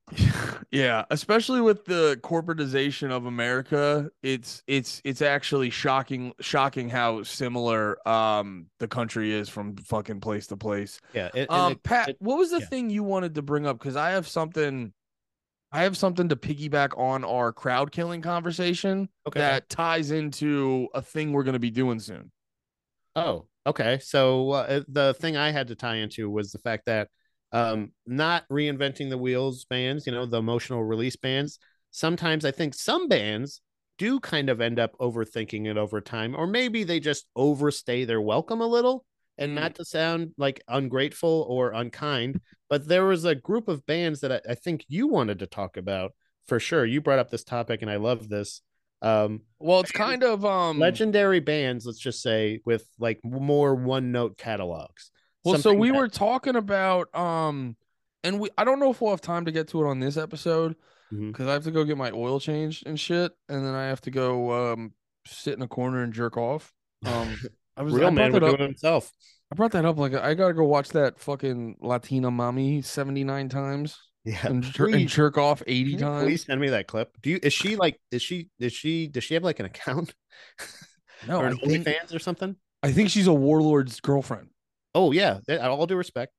yeah, especially with the corporatization of America, it's it's it's actually shocking shocking how similar um the country is from fucking place to place. Yeah. It, and Um, it- Pat, it- what was the yeah. thing you wanted to bring up? Because I have something, I have something to piggyback on our crowd killing conversation Okay. that ties into a thing we're going to be doing soon. Oh, okay. So uh, the thing I had to tie into was the fact that um, not reinventing the wheels bands, you know, the emotional release bands. Sometimes I think some bands do kind of end up overthinking it over time, or maybe they just overstay their welcome a little. And Mm. not to sound like ungrateful or unkind, but there was a group of bands that I, I think you wanted to talk about for sure. You brought up this topic, and I love this. Um, Well, it's kind of um legendary bands, let's just say, with like more one note catalogs. Well, so Something we that- were talking about um and we I don't know if we'll have time to get to it on this episode Mhm. because I have to go get my oil changed and shit, and then I have to go um sit in a corner and jerk off. Um I was I real brought man would that do up. it himself. I brought that up like I gotta go watch that fucking Latina mommy seventy-nine times Yeah, and, jer- and please, jerk off eighty can you times. please send me that clip. Do you? Is she like? Is she? Is she? Does she have like an account No, or I an think, OnlyFans or something? I think she's a warlord's girlfriend. Oh yeah, that- all due respect.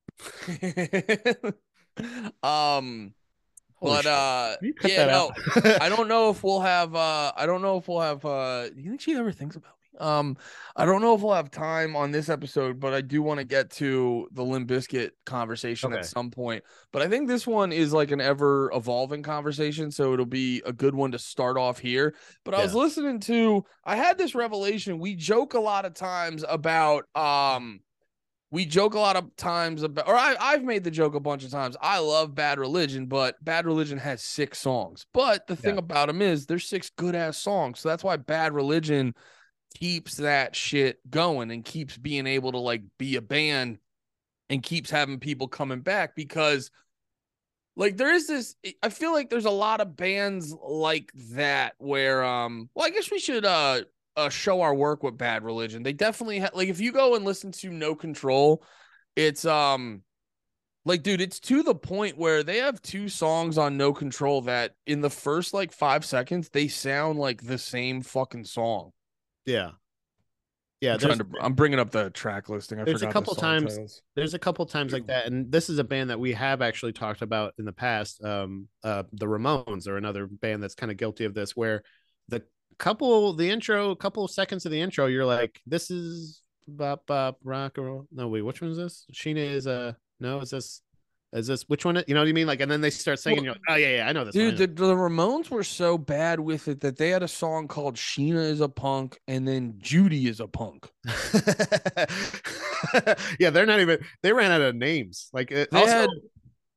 um Holy but shit. uh Can you cut yeah that no out? I don't know if we'll have uh I don't know if we'll have uh do you think she ever thinks about me? Um I don't know if we'll have time on this episode, but I do want to get to the Limp Bizkit conversation Okay. at some point. But I think this one is like an ever evolving conversation, so it'll be a good one to start off here. But I was Yeah. listening to I had this revelation. We joke a lot of times about um we joke a lot of times about, or I, I've made the joke a bunch of times. I love Bad Religion, but Bad Religion has six songs. But the thing Yeah. about them is there's six good ass songs. So that's why Bad Religion keeps that shit going and keeps being able to like be a band and keeps having people coming back because like there is this, I feel like there's a lot of bands like that where, um, well, I guess we should, uh, uh, show our work with Bad Religion. They definitely have, like, if you go and listen to No Control, it's, um, like, dude, it's to the point where they have two songs on No Control that in the first, like, five seconds, they sound like the same fucking song. Yeah, yeah. I'm, There's, trying to, I'm bringing up the track listing. I there's a forgot the couple song times- titles. there's a couple times like that, and this is a band that we have actually talked about in the past. Um, uh, the Ramones are another band that's kind of guilty of this, where the couple, the intro, a couple of seconds of the intro, you're like, this is bop bop rock and roll. No, wait, which one is this? Sheena is uh no, is this is this which one? You know what I mean? Like, and then they start singing. Well, you're like, oh yeah, yeah, I know this. Dude, one. the, the Ramones were so bad with it that they had a song called Sheena is a Punk and then Judy is a Punk. yeah, they're not even. They ran out of names. Like, it, They also, had-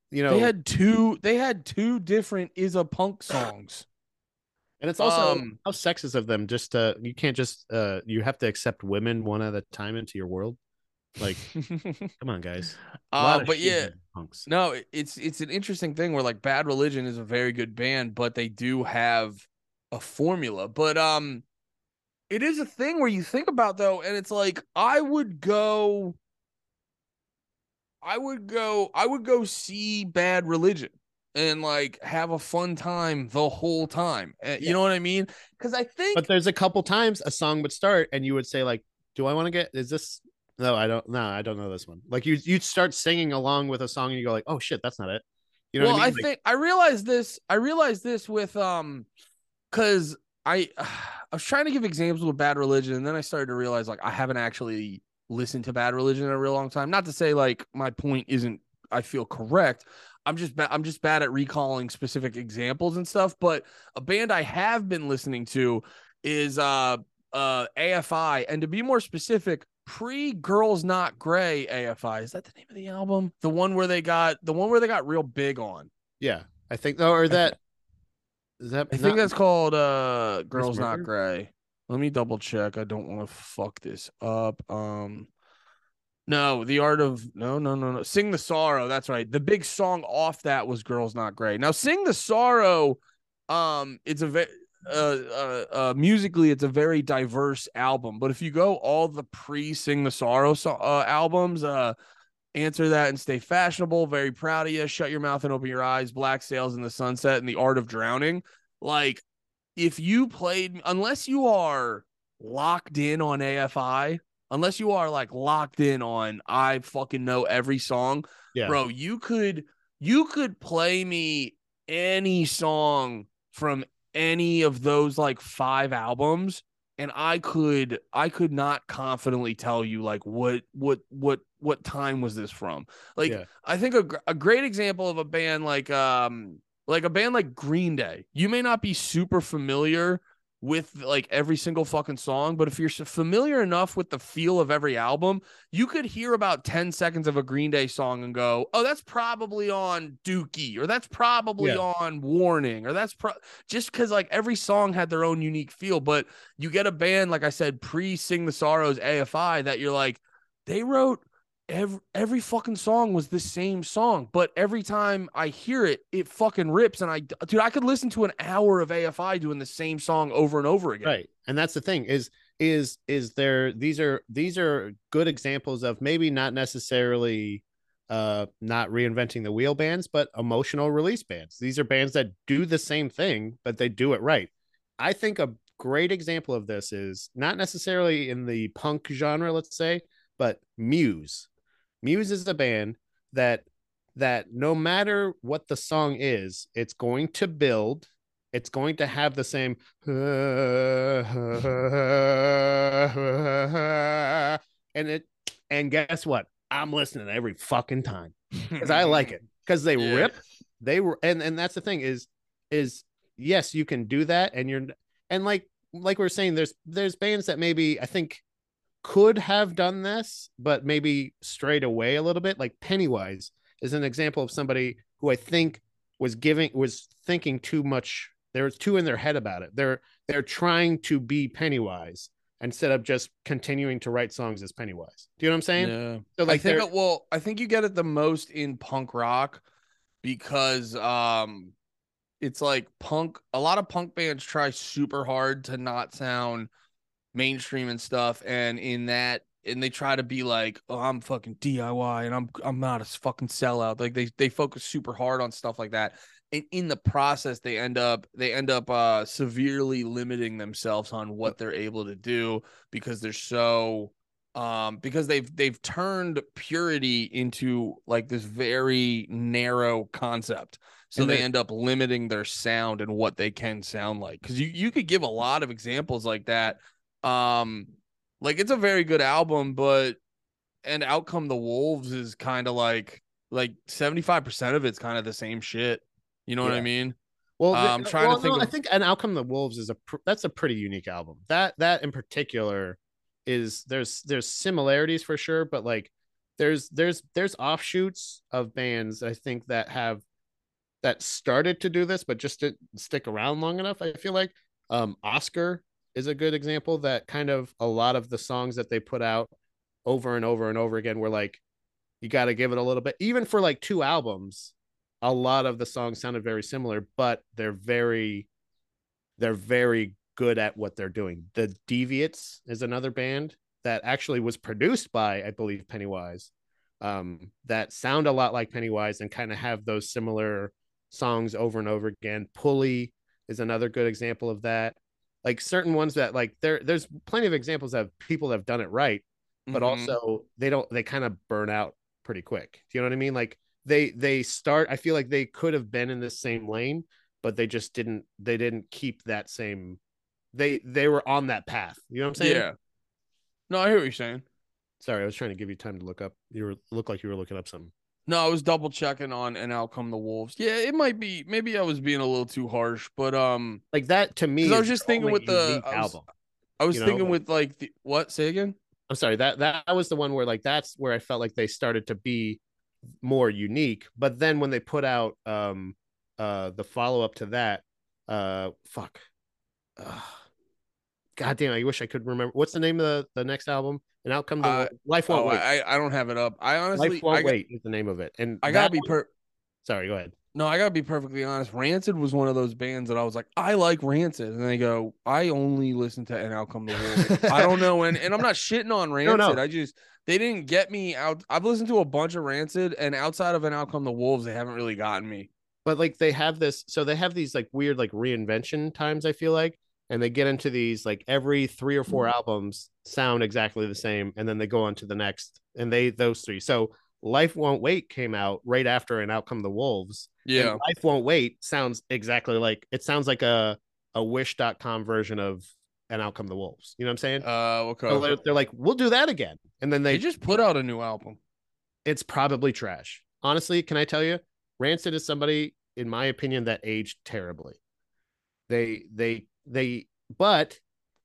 you know, They had two. They had two different is a punk songs. and it's also Um, how sexist of them. Just uh, you can't just uh, you have to accept women one at a time into your world. Like, come on, guys. A uh, lot of but shit yeah, in punks. no, it- it's it's an interesting thing where like Bad Religion is a very good band, but they do have a formula. But um, it is a thing where you think about though, and it's like I would go, I would go, I would go see Bad Religion and like have a fun time the whole time. Uh, You Yeah. know what I mean? Because I think But there's a couple times a song would start, and you would say like, "Do I want to get? Is this? No, I don't. No, I don't know this one." Like you, you'd start singing along with a song, and you go like, "Oh shit, that's not it." You know well, what I I mean? Like, think I realized this. I realized this with um, because I I was trying to give examples with Bad Religion, and then I started to realize like I haven't actually listened to Bad Religion in a real long time. Not to say like my point isn't I feel correct. I'm just ba- I'm just bad at recalling specific examples and stuff. But a band I have been listening to is uh uh A F I, and to be more specific, pre Girls Not Gray A F I. Is that the name of the album? The one where they got the one where they got real big on. yeah, I think. Oh, or I, th- that is that I think not that's called uh Miss Girls Not Murder? Gray. Let me double check. I don't want to fuck this up. Um no, the art of no, no, no, no. Sing the Sorrow. That's right. The big song off that was Girls Not Gray. Now, Sing the Sorrow, um, it's a very uh, uh, uh, musically, it's a very diverse album. But if you go all the pre Sing the Sorrow so, uh, albums, uh, Answer That and Stay Fashionable, Very Proud of You, Shut Your Mouth and Open Your Eyes, Black Sails in the Sunset, and The Art of Drowning, like if you played, unless you are locked in on A F I, unless you are like locked in on I fucking know every song, Yeah, bro, you could you could play me any song from any of those like five albums and I could I could not confidently tell you like what what what what time was this from. Like yeah, I think a, a great example of a band like um like a band like Green Day, you may not be super familiar with like every single fucking song, but if you're familiar enough with the feel of every album, you could hear about ten seconds of a Green Day song and go, oh, that's probably on Dookie, or that's probably yeah. on Warning, or that's pro-, just because like every song had their own unique feel. But you get a band, like I said, pre Sing the Sorrows A F I, that you're like, they wrote every every fucking song was the same song, but every time I hear it, it fucking rips. And I, dude, I could listen to an hour of A F I doing the same song over and over again. Right. And that's the thing is is is there these are these are good examples of maybe not necessarily uh not reinventing the wheel bands, but emotional release bands. These are bands that do the same thing, but they do it right. I think a great example of this is not necessarily in the punk genre, let's say, but Muse. Muse is a band that that no matter what the song is, it's going to build. It's going to have the same and it and guess what? I'm listening every fucking time because I like it because they Yeah. rip. They were and and that's the thing is is yes, you can do that and you're and like like we we're saying there's there's bands that maybe I think could have done this, but maybe strayed away a little bit. Like Pennywise is an example of somebody who I think was giving was thinking too much. They're too in their head about it. They're they're trying to be Pennywise instead of just continuing to write songs as Pennywise. Do you know what I'm saying? Yeah. So I like think they're it, well, I think you get it the most in punk rock because um it's like punk a lot of punk bands try super hard to not sound mainstream and stuff, and in that and they try to be like, oh, I'm fucking D I Y and I'm I'm not a fucking sellout. Like they they focus super hard on stuff like that. And in the process, they end up they end up uh severely limiting themselves on what they're able to do because they're so um because they've they've turned purity into like this very narrow concept. So and they the, end up limiting their sound and what they can sound like. Because you, you could give a lot of examples like that. Um, like it's a very good album, but and Out Come the Wolves is kind of like like seventy-five percent of it's kind of the same shit. You know what I yeah. mean? Well, Uh, the, I'm trying well, to think no, I of think an Outcome of the Wolves is a pr- that's a pretty unique album. That that in particular is there's there's similarities for sure, but like there's there's there's offshoots of bands I think that have that started to do this, but just didn't stick around long enough. I feel like um, Oscar is a good example that kind of a lot of the songs that they put out over and over and over again were like, you got to give it a little bit, even for like two albums. A lot of the songs sounded very similar, but they're very, they're very good at what they're doing. The Deviates is another band that actually was produced by, I believe, Pennywise, um, that sound a lot like Pennywise and kind of have those similar songs over and over again. Pulley is another good example of that. Like certain ones that like there, there's plenty of examples of people that have done it right, but Mhm. also they don't, they kind of burn out pretty quick. Do you know what I mean? Like they, they start, I feel like they could have been in the same lane, but they just didn't, they didn't keep that same, they, they were on that path. You know what I'm saying? Yeah. No, I hear what you're saying. Sorry, I was trying to give you time to look up. You were look like you were looking up something. No, I was double checking on And Out Come the Wolves. Yeah, it might be. Maybe I was being a little too harsh, but um, Like that to me, because I was is just the thinking only with the unique I was, album. I was you know, thinking like- with like the what? Say again. I'm sorry, that that was the one where like that's where I felt like they started to be more unique. But then when they put out um uh the follow up to that, uh fuck. Uh, God damn, I wish I could remember. What's the name of the, the next album? And Out Come the Uh, Life Won't Oh, Wait. I I don't have it up. I honestly, Life Won't I, Wait is the name of it. And I gotta that be one- per. sorry, go ahead. No, I gotta be perfectly honest. Rancid was one of those bands that I was like, I like Rancid, and they go, I only listen to And Out Come the Wolves. I don't know, and and I'm not shitting on Rancid. no. I just they didn't get me out. I've listened to a bunch of Rancid, and outside of And Out Come the Wolves, they haven't really gotten me. But like they have this, so they have these like weird like reinvention times, I feel like, and they get into these like every three or four albums sound exactly the same, and then they go on to the next, and they those three. So Life Won't Wait came out right after And Out Come the Wolves. Yeah, And Life Won't Wait sounds exactly like it sounds like a a wish dot com version of And Out Come the Wolves. You know what I'm saying? uh, okay. So they're, they're like, we'll do that again. And then They they just put out a new album. it's probably trash. Honestly, can I tell you? Rancid is somebody, in my opinion, that aged terribly. They they they but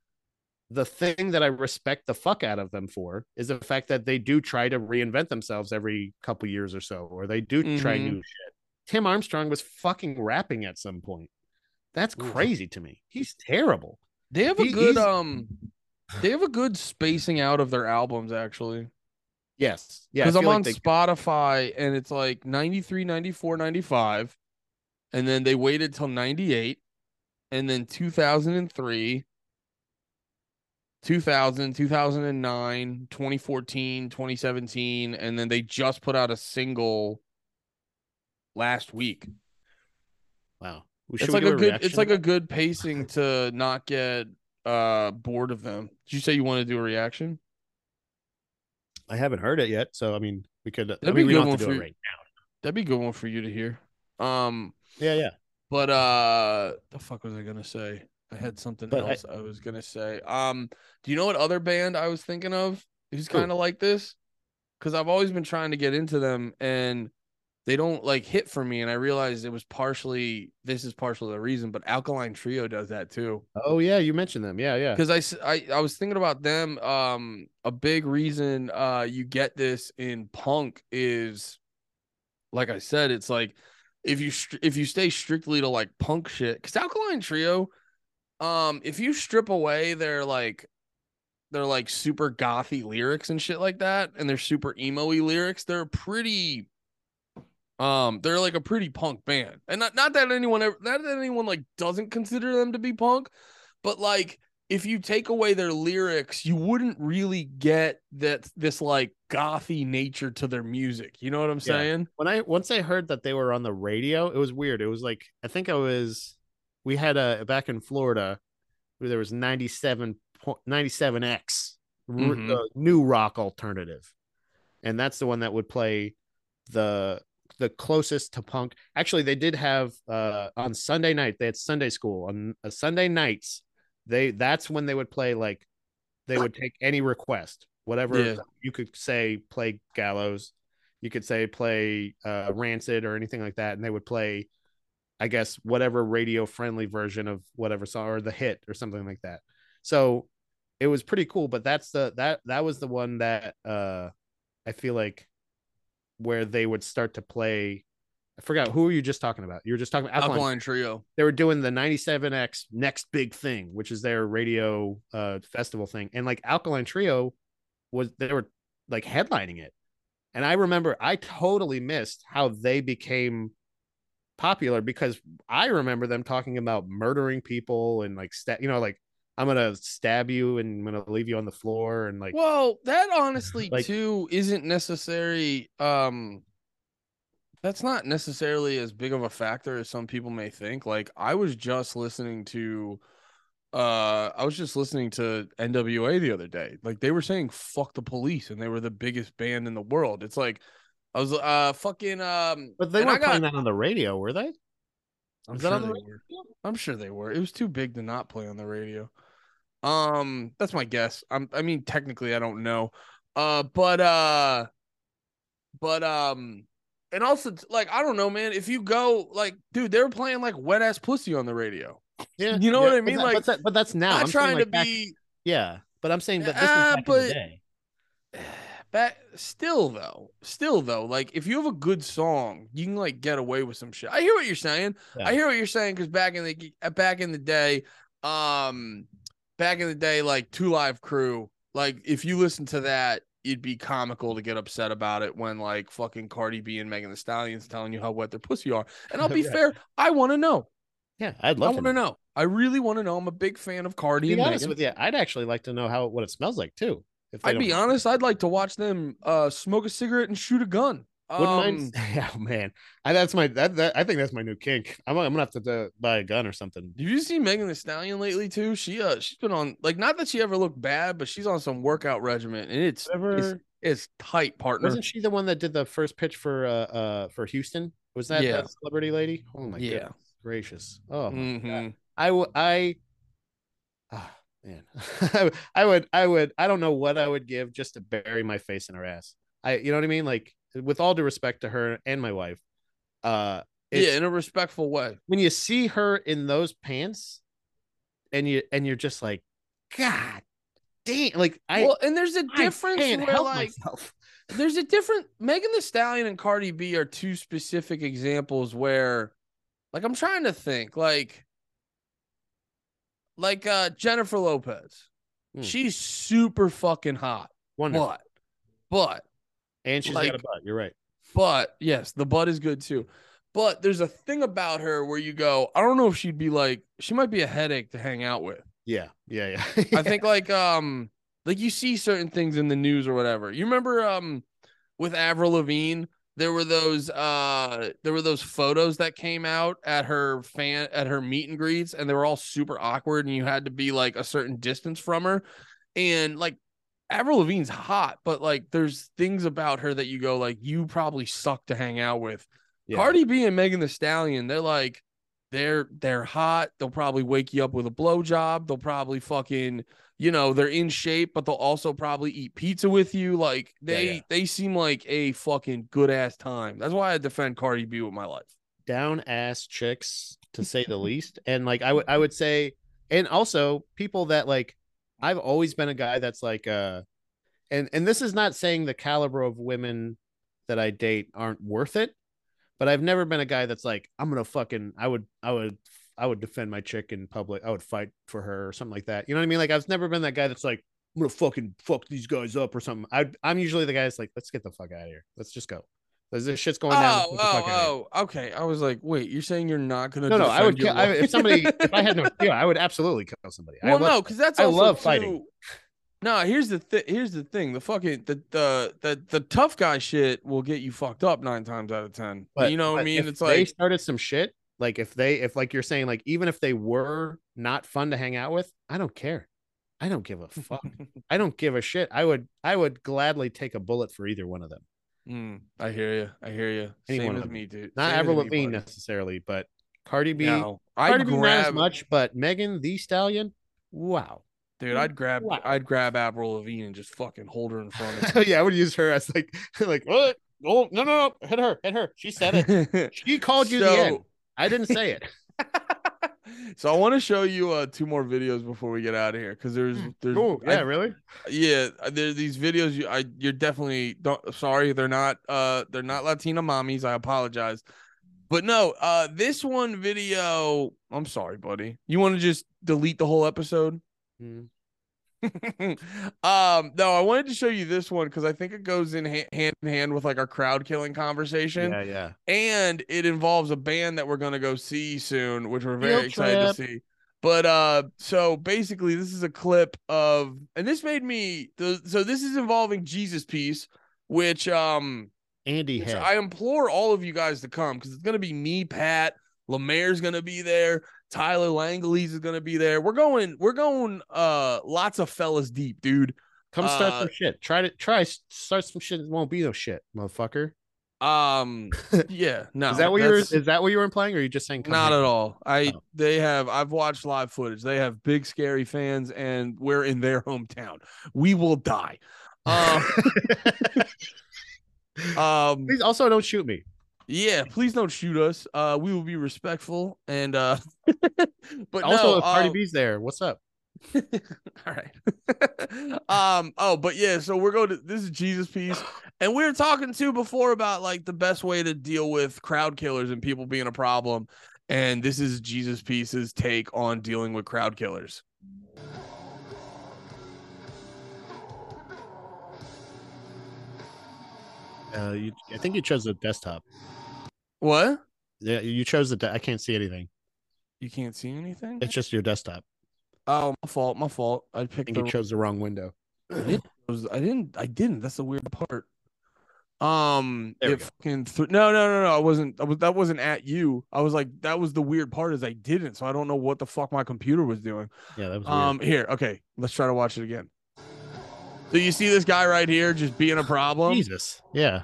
the thing that I respect the fuck out of them for is the fact that they do try to reinvent themselves every couple years or so, or they do try Mhm. new shit. Tim Armstrong was fucking rapping at some point. That's Oof. crazy to me. He's terrible. They have a He- good he's- um, they have a good spacing out of their albums actually. Yes. Yeah. I Because I'm feel like on they- Spotify and it's like ninety-three, ninety-four, ninety-five. And then they waited till ninety-eight. And then two thousand three, two thousand, two thousand nine, twenty fourteen, twenty seventeen. And then they just put out a single last week. wow. Should It's we like do a good reaction it's to like that? a good pacing to not get uh bored of them. Did you say you want to do a reaction? I haven't heard it yet, so I mean, we could. I That'd mean, be we a don't good have to one do for it you. right That'd be a good one for you to hear. Um now. Yeah, yeah. But uh the fuck was I gonna say? I had something But I- else I, was gonna say. Um, do you know what other band I was thinking of who's Who? kind of like this? Because I've always been trying to get into them and they don't like hit for me. And I realized it was partially this is partially the reason, but Alkaline Trio does that too. Oh yeah, you mentioned them. Yeah, yeah. Because I, s- I I was thinking about them. Um, a big reason uh you get this in punk is, like I said, it's like if you str- if you stay strictly to like punk shit, because Alkaline Trio, um, if you strip away their like their like super gothy lyrics and shit like that, and their super emo-y lyrics, they're pretty. Um, they're like a pretty punk band, and not not that anyone ever, not that anyone like doesn't consider them to be punk, but like if you take away their lyrics, you wouldn't really get that this like gothy nature to their music. You know what I'm Yeah. saying? When I once I heard that they were on the radio, it was weird. It was like I think I was. We had a back in Florida where there was ninety-seven ninety-seven X, Mhm. the new rock alternative, and that's the one that would play the the closest to punk. Actually, they did have uh on Sunday night. They had Sunday school on uh, Sunday nights. They that's when they would play like they would take any request, whatever Yeah. you could say, play Gallows, you could say play uh Rancid or anything like that, and they would play, I guess, whatever radio friendly version of whatever song or the hit or something like that. So it was pretty cool. But that's the that that was the one that uh I feel like where they would start to play. I forgot who were you just talking about. You were just talking about Alkaline. Alkaline Trio. They were doing the ninety-seven X Next Big Thing, which is their radio uh, festival thing, and like Alkaline Trio was they were like headlining it, and I remember I totally missed how they became popular because I remember them talking about murdering people and like sta- you know like I'm gonna stab you and I'm gonna leave you on the floor and like Well, that honestly like too isn't necessary. Um, that's not necessarily as big of a factor as some people may think. Like I was just listening to, uh, I was just listening to N W A the other day. Like they were saying "fuck the police" and they were the biggest band in the world. It's like I was uh fucking um, but they and I weren't got. playing that on the radio, were they? I'm Was that sure on the they radio? were. I'm sure they were. It was too big to not play on the radio. Um, that's my guess. I'm. I mean, technically, I don't know. Uh, but uh, but um, and also like I don't know, man. If you go like, dude, they were playing like "Wet Ass Pussy" on the radio. Yeah, You know yeah. what I But, mean? that, Like, but, that, but that's now. not I'm saying trying like to back, be. yeah, but I'm saying that this is Uh, back in the but day. back still though, still though, like if you have a good song, you can like get away with some shit. I hear what you're saying. Yeah. I hear what you're saying because back in the back in the day, um, back in the day, like Two Live Crew, like if you listen to that, it'd be comical to get upset about it when like fucking Cardi B and Megan Thee Stallion's telling you how wet their pussy are. And I'll be Right. fair, I want to know. Yeah, I'd I love to want to know. know. I really want to know. I'm a big fan of Cardi To be and honest Megan. with you, I'd actually like to know how what it smells like too. If they I'd don't be mind. honest, I'd like to watch them uh smoke a cigarette and shoot a gun. Wouldn't Um, mind. Yeah, man. I that's my that, that I think that's my new kink. I'm, I'm gonna have to uh, buy a gun or something. have you seen Megan Thee Stallion lately too? She uh she's been on like not that she ever looked bad, but she's on some workout regimen and it's it's, Whatever. it's tight, partner. Wasn't she the one that did the first pitch for uh uh for Houston? Was that Yeah. that celebrity lady? Oh my Yeah. goodness gracious. Oh my Mhm. god. I would I ah man. I would I would I don't know what I would give just to bury my face in her ass. I you know what I mean? Like with all due respect to her and my wife, uh it's Yeah, in a respectful way. when you see her in those pants and you and you're just like, God damn, like I Well, and there's a I difference can't where help like myself. there's a different Megan Thee Stallion and Cardi B are two specific examples where like I'm trying to think like like uh Jennifer Lopez. Hmm. She's super fucking hot. Wonderful. But but And she's like- got a butt. You're right. But yes, the butt is good too. But there's a thing about her where you go, I don't know if she'd be like, she might be a headache to hang out with. Yeah, yeah, yeah. I think like um like you see certain things in the news or whatever. You remember um with Avril Lavigne, there were those uh there were those photos that came out at her fan at her meet and greets, and they were all super awkward, and you had to be like a certain distance from her. And like Avril Lavigne's hot, but like there's things about her that you go like you probably suck to hang out with. Yeah. Cardi B and Megan Thee Stallion, they're like they're they're hot. They'll probably wake you up with a blowjob. They'll probably fucking, you know, they're in shape, but they'll also probably eat pizza with you. Like they Yeah, yeah. they seem like a fucking good ass time. That's why I defend Cardi B with my life. Down ass chicks to say the least. And like I would I would say, and also people that like I've always been a guy that's like uh and and this is not saying the caliber of women that I date aren't worth it, but I've never been a guy that's like, I'm gonna fucking I would I would I would defend my chick in public. I would fight for her or something like that. You know what I mean? Like I've never been that guy that's like, I'm gonna fucking fuck these guys up or something. I I'm usually the guy that's like, let's get the fuck out of here. Let's just go. There's this shit's going down. Oh, Let's get the fuck outta here. oh, oh, okay. I was like, wait, you're saying you're not gonna No, no, I would defend your kill. I, wife? if somebody, if I had no fear, I would absolutely kill somebody. I Well, love, no, because that's I also love too- fighting. No, here's the thing. Here's the thing. The fucking the, the the the tough guy shit will get you fucked up nine times out of ten. But you know what I but mean? if It's they like started some shit. Like if they, if like you're saying, like even if they were not fun to hang out with, I don't care. I don't give a fuck. I don't give a shit. I would, I would gladly take a bullet for either one of them. Mm, I hear you. I hear you. Any Same one as of them. me, dude. Not Same Avril as me, Lavigne buddy. necessarily, but Cardi B. No, Cardi I'd B not as grab much, but Megan the Stallion. Wow. dude. I'd grab. Wow. I'd grab Avril Lavigne and just fucking hold her in front of Yeah, I would use her as like, like what? Oh no, no, no, hit her, hit her. She said it. me. She called you So- the end. I didn't say it. So I want to show you uh two more videos before we get out of here because there's there's Oh, I- yeah, really? yeah there's these videos you I you're definitely don't sorry they're not uh they're not Latina mommies. I apologize. But no, uh this one video, I'm sorry, buddy. You want to just delete the whole episode? Mm. um no, I wanted to show you this one because I think it goes in ha- hand in hand with like our crowd killing conversation. Yeah, yeah. And it involves a band that we're gonna go see soon, which we're very Field excited to trip. see. But uh so basically this is a clip of, and this made me the so this is involving Jesus Piece, which um Andy which Head. I implore all of you guys to come because it's gonna be me, Pat, Lemaire's gonna be there, Tyler Langleys is gonna be there. We're going, we're going uh lots of fellas deep, dude. Come start uh, some shit. Try to try start some shit. It won't be no shit, motherfucker. Um yeah, no. is that what you're that's- is that what you were implying, or are you just saying come Not hang at out? all. I Oh. They have I've watched live footage. They have big scary fans and we're in their hometown. We will die. Um, um Please also don't shoot me. yeah, please don't shoot us. Uh we will be respectful and uh but Also, no, if Cardi uh, B's there, what's up? all right. um oh but yeah, so we're going to this is Jesus Piece, and we were talking too before about like the best way to deal with crowd killers and people being a problem, and this is Jesus Piece's take on dealing with crowd killers. Uh, you, I think you chose the desktop. What? Yeah, you chose the. De- I can't see anything. You can't see anything? It's just your desktop. Oh, my fault, my fault. I I picked think the you chose the wrong window. I didn't, I was- I didn't I didn't. That's the weird part. Um There we it go. fucking th- no no no no I wasn't I was that wasn't at you. I was like, that was the weird part is I didn't, so I don't know what the fuck my computer was doing. Yeah, that was Um here, okay, let's try to watch it again. So you see this guy right here just being a problem. weird. Jesus. Yeah.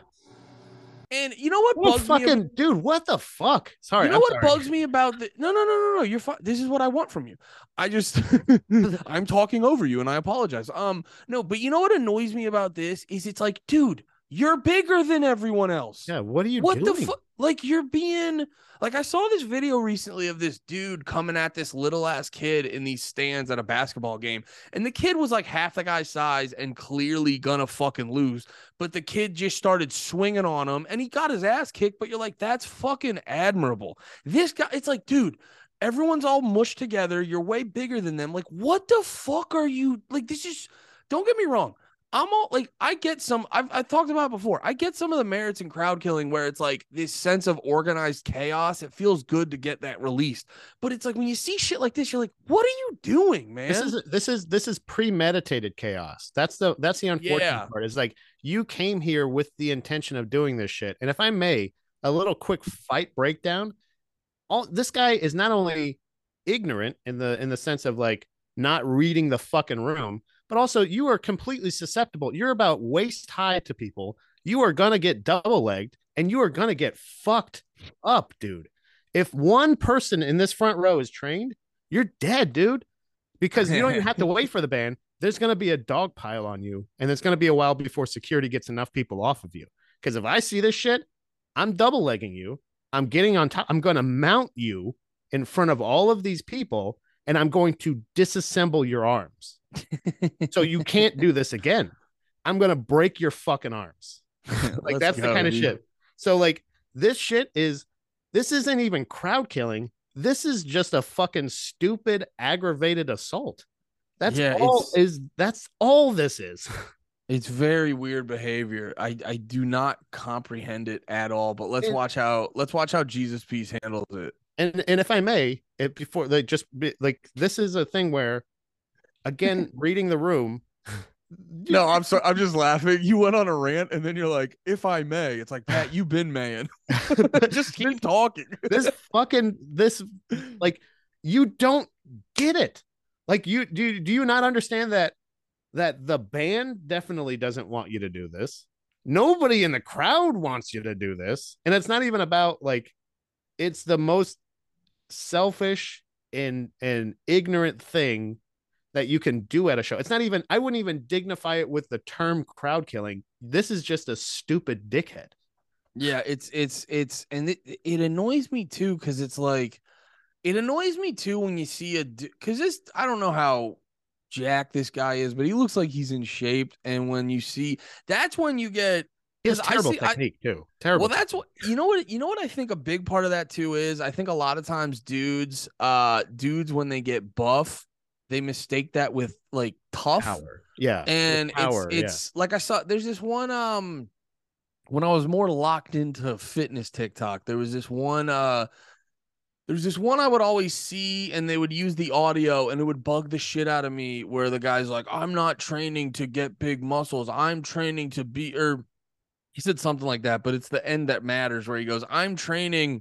And you know what What bugs me fucking dude? What the fuck? Sorry. You know I'm what sorry. bugs me about the no no no no no you're fine. This is what I want from you. I just I'm talking over you and I apologize. Um no, but you know what annoys me about this is it's like, dude, you're bigger than everyone else. Yeah. What are you What doing? the fuck? Like, you're being like, I saw this video recently of this dude coming at this little ass kid in these stands at a basketball game. And the kid was like half the guy's size and clearly gonna fucking lose. But the kid just started swinging on him and he got his ass kicked. But you're like, that's fucking admirable. This guy, it's like, dude, everyone's all mushed together. You're way bigger than them. Like, what the fuck are you like? This is, don't get me wrong. I'm all like, I get some, I've, I've talked about it before. I get some of the merits in crowd killing where it's like this sense of organized chaos. It feels good to get that released. But it's like when you see shit like this, you're like, what are you doing, man? This is this is this is premeditated chaos. That's the that's the unfortunate Yeah. part. Is like you came here with the intention of doing this shit. And if I may, a little quick fight breakdown. All this guy is not only ignorant in the in the sense of like not reading the fucking room, but also you are completely susceptible. You're about waist high to people. You are gonna get double legged and you are gonna get fucked up, dude. If one person in this front row is trained, you're dead, dude. Because you don't even have to wait for the band. There's gonna be a dog pile on you, and it's gonna be a while before security gets enough people off of you. Because if I see this shit, I'm double legging you. I'm getting on top. I'm gonna mount you in front of all of these people, and I'm going to disassemble your arms. So you can't do this again. I'm gonna break your fucking arms. Like Let's that's the go, kind of dude. shit. So like this shit is this isn't even crowd killing. This is just a fucking stupid aggravated assault. That's Yeah, all it's- is that's all this is. It's very weird behavior. I, I do not comprehend it at all. But let's And- watch how let's watch how Jesus Piece handles it. And and if I may, if before like just be, like this is a thing where again reading the room. No, I'm sorry. I'm just laughing. You went on a rant, and then you're like, "If I may," it's like, Pat, you've been man. Just keep talking. this fucking this like you don't get it. Like you do do you not understand that that the band definitely doesn't want you to do this. Nobody in the crowd wants you to do this. And it's not even about like it's the most selfish and and ignorant thing that you can do at a show. It's not even I wouldn't even dignify it with the term crowd killing. This is just a stupid dickhead. Yeah, it's it's it's and it, it annoys me too because it's like It annoys me too when you see a because this I don't know how jacked this guy is, but he looks like he's in shape. And when you see that's when you get He has because I terrible see I, technique too. Terrible. well, that's what you know what you know what I think a big part of that too is I think a lot of times dudes, uh, dudes when they get buff, they mistake that with like tough power. Yeah. and power, it's it's like I saw there's this one um when I was more locked into fitness TikTok, there was this one uh there's this one I would always see, and they would use the audio, and it would bug the shit out of me. Where the guy's like, "I'm not training to get big muscles. I'm training to be," or he said something like that. But it's the end that matters. Where he goes, "I'm training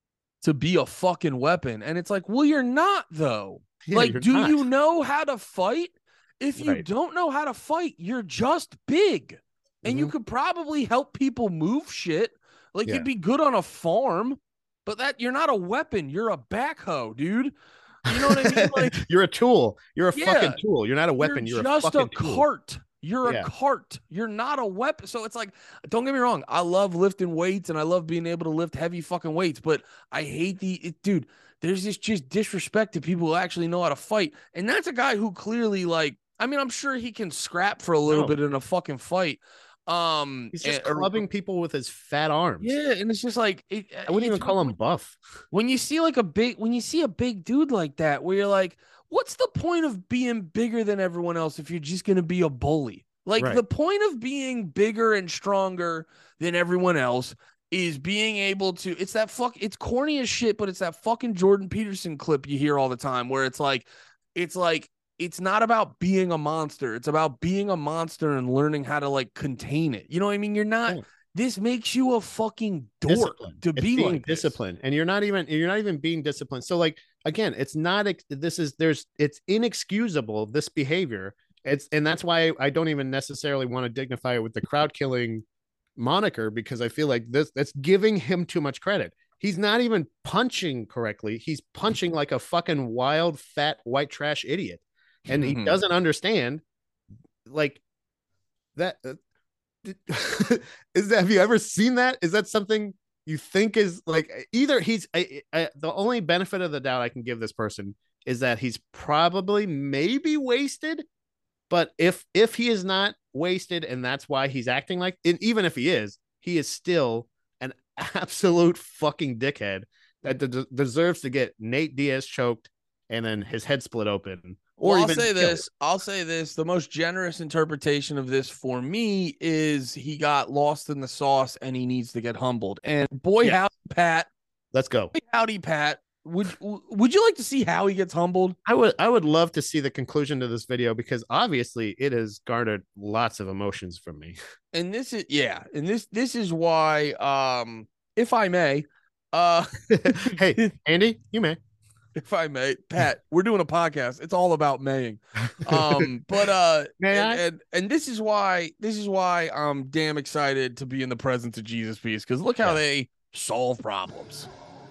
to be a fucking weapon," and it's like, well, you're not though. Yeah, like, you're do not. you know how to fight? If you Right. don't know how to fight, you're just big, and you Mhm. could probably help people move shit. Like Yeah. you'd be good on a farm. But that you're not a weapon, you're a backhoe, dude. You know what I mean? Like You're a tool. You're a Yeah. fucking tool. You're not a weapon. You're, you're a just fucking a tool. cart. You're Yeah. a cart. You're not a weapon. So it's like, don't get me wrong. I love lifting weights and I love being able to lift heavy fucking weights, but I hate the it, dude. There's this just disrespect to people who actually know how to fight. And that's a guy who clearly, like, I mean, I'm sure he can scrap for a little No. bit in a fucking fight. Um, He's just and- or- clubbing people with his fat arms. yeah, and it's just like it, I wouldn't even it's- call him buff. when you see like a big when you see a big dude like that where you're like, what's the point of being bigger than everyone else if you're just going to be a bully? Like Right. the point of being bigger and stronger than everyone else is being able to it's that fuck it's corny as shit, but it's that fucking Jordan Peterson clip you hear all the time where it's like it's like it's not about being a monster, it's about being a monster and learning how to like contain it. You know what I mean? You're not Yeah. This makes you a fucking dork Discipline. to It's be being like this. disciplined, and you're not even you're not even being disciplined. So like again, it's not ex- this is there's it's inexcusable this behavior. It's and that's why I don't even necessarily want to dignify it with the crowd killing moniker because I feel like this that's giving him too much credit. He's not even punching correctly. He's punching like a fucking wild fat white trash idiot, and he doesn't understand like that. Uh, is that have you ever seen that? Is that something you think is like either he's I, I, the only benefit of the doubt I can give this person is that he's probably maybe wasted, but if if he is not wasted and that's why he's acting like and even if he is, he is still an absolute fucking dickhead that de- deserves to get Nate Diaz choked and then his head split open. Or Well, I'll even say killed. this. I'll say this. The most generous interpretation of this for me is he got lost in the sauce and he needs to get humbled. And boy, Yeah. howdy, Pat. Let's go. Boy, howdy, Pat. Would Would you like to see how he gets humbled? I would I would love to see the conclusion to this video because obviously it has garnered lots of emotions from me. And this is yeah. And this this is why, um, if I may, uh, Hey, Andy, you may. if I may, Pat, we're doing a podcast. It's all about maying. Um, but uh, May and, I? and and this is why this is why I'm damn excited to be in the presence of Jesus Peace because look how Yeah. they solve problems.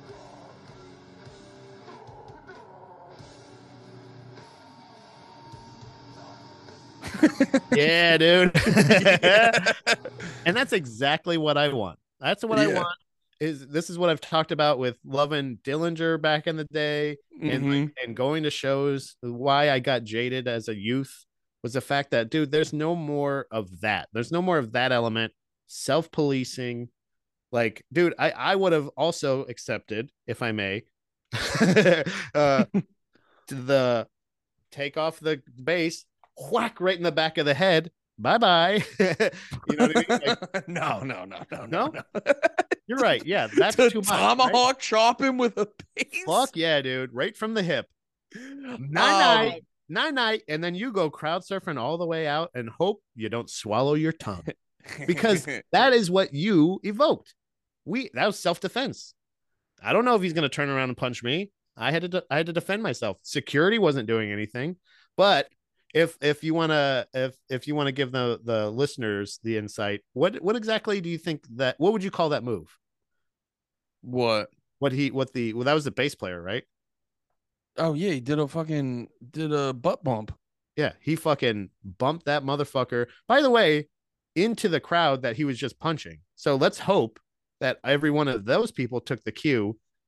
Yeah, dude. And that's exactly what I want. That's what I Yeah. want. Is this is what I've talked about with loving Dillinger back in the day and like, Mhm. and going to shows. Why I got jaded as a youth was the fact that, dude, there's no more of that. There's no more of that element. Self-policing. Like, dude, I, I would have also accepted, if I may, uh, the take off the base, whack right in the back of the head. Bye bye. You know what I mean? Like, no, no, no, no, No? no. you're right. Yeah, that's to too much. right? tomahawk chop him with a piece. Fuck yeah, dude. Right from the hip. Um, Night night. Night night. And then you go crowd surfing all the way out and hope you don't swallow your tongue. Because that is what you evoked. We that was self-defense. I don't know if he's gonna turn around and punch me. I had to de- I had to defend myself. Security wasn't doing anything. But if if you wanna if if you want to give the the listeners the insight, what what exactly do you think that what would you call that move? what? What he what the well that was the bass player, right? Oh yeah, he did a fucking did a butt bump. Yeah, he fucking bumped that motherfucker. By the way, into the crowd that he was just punching. So let's hope that every one of those people took the cue.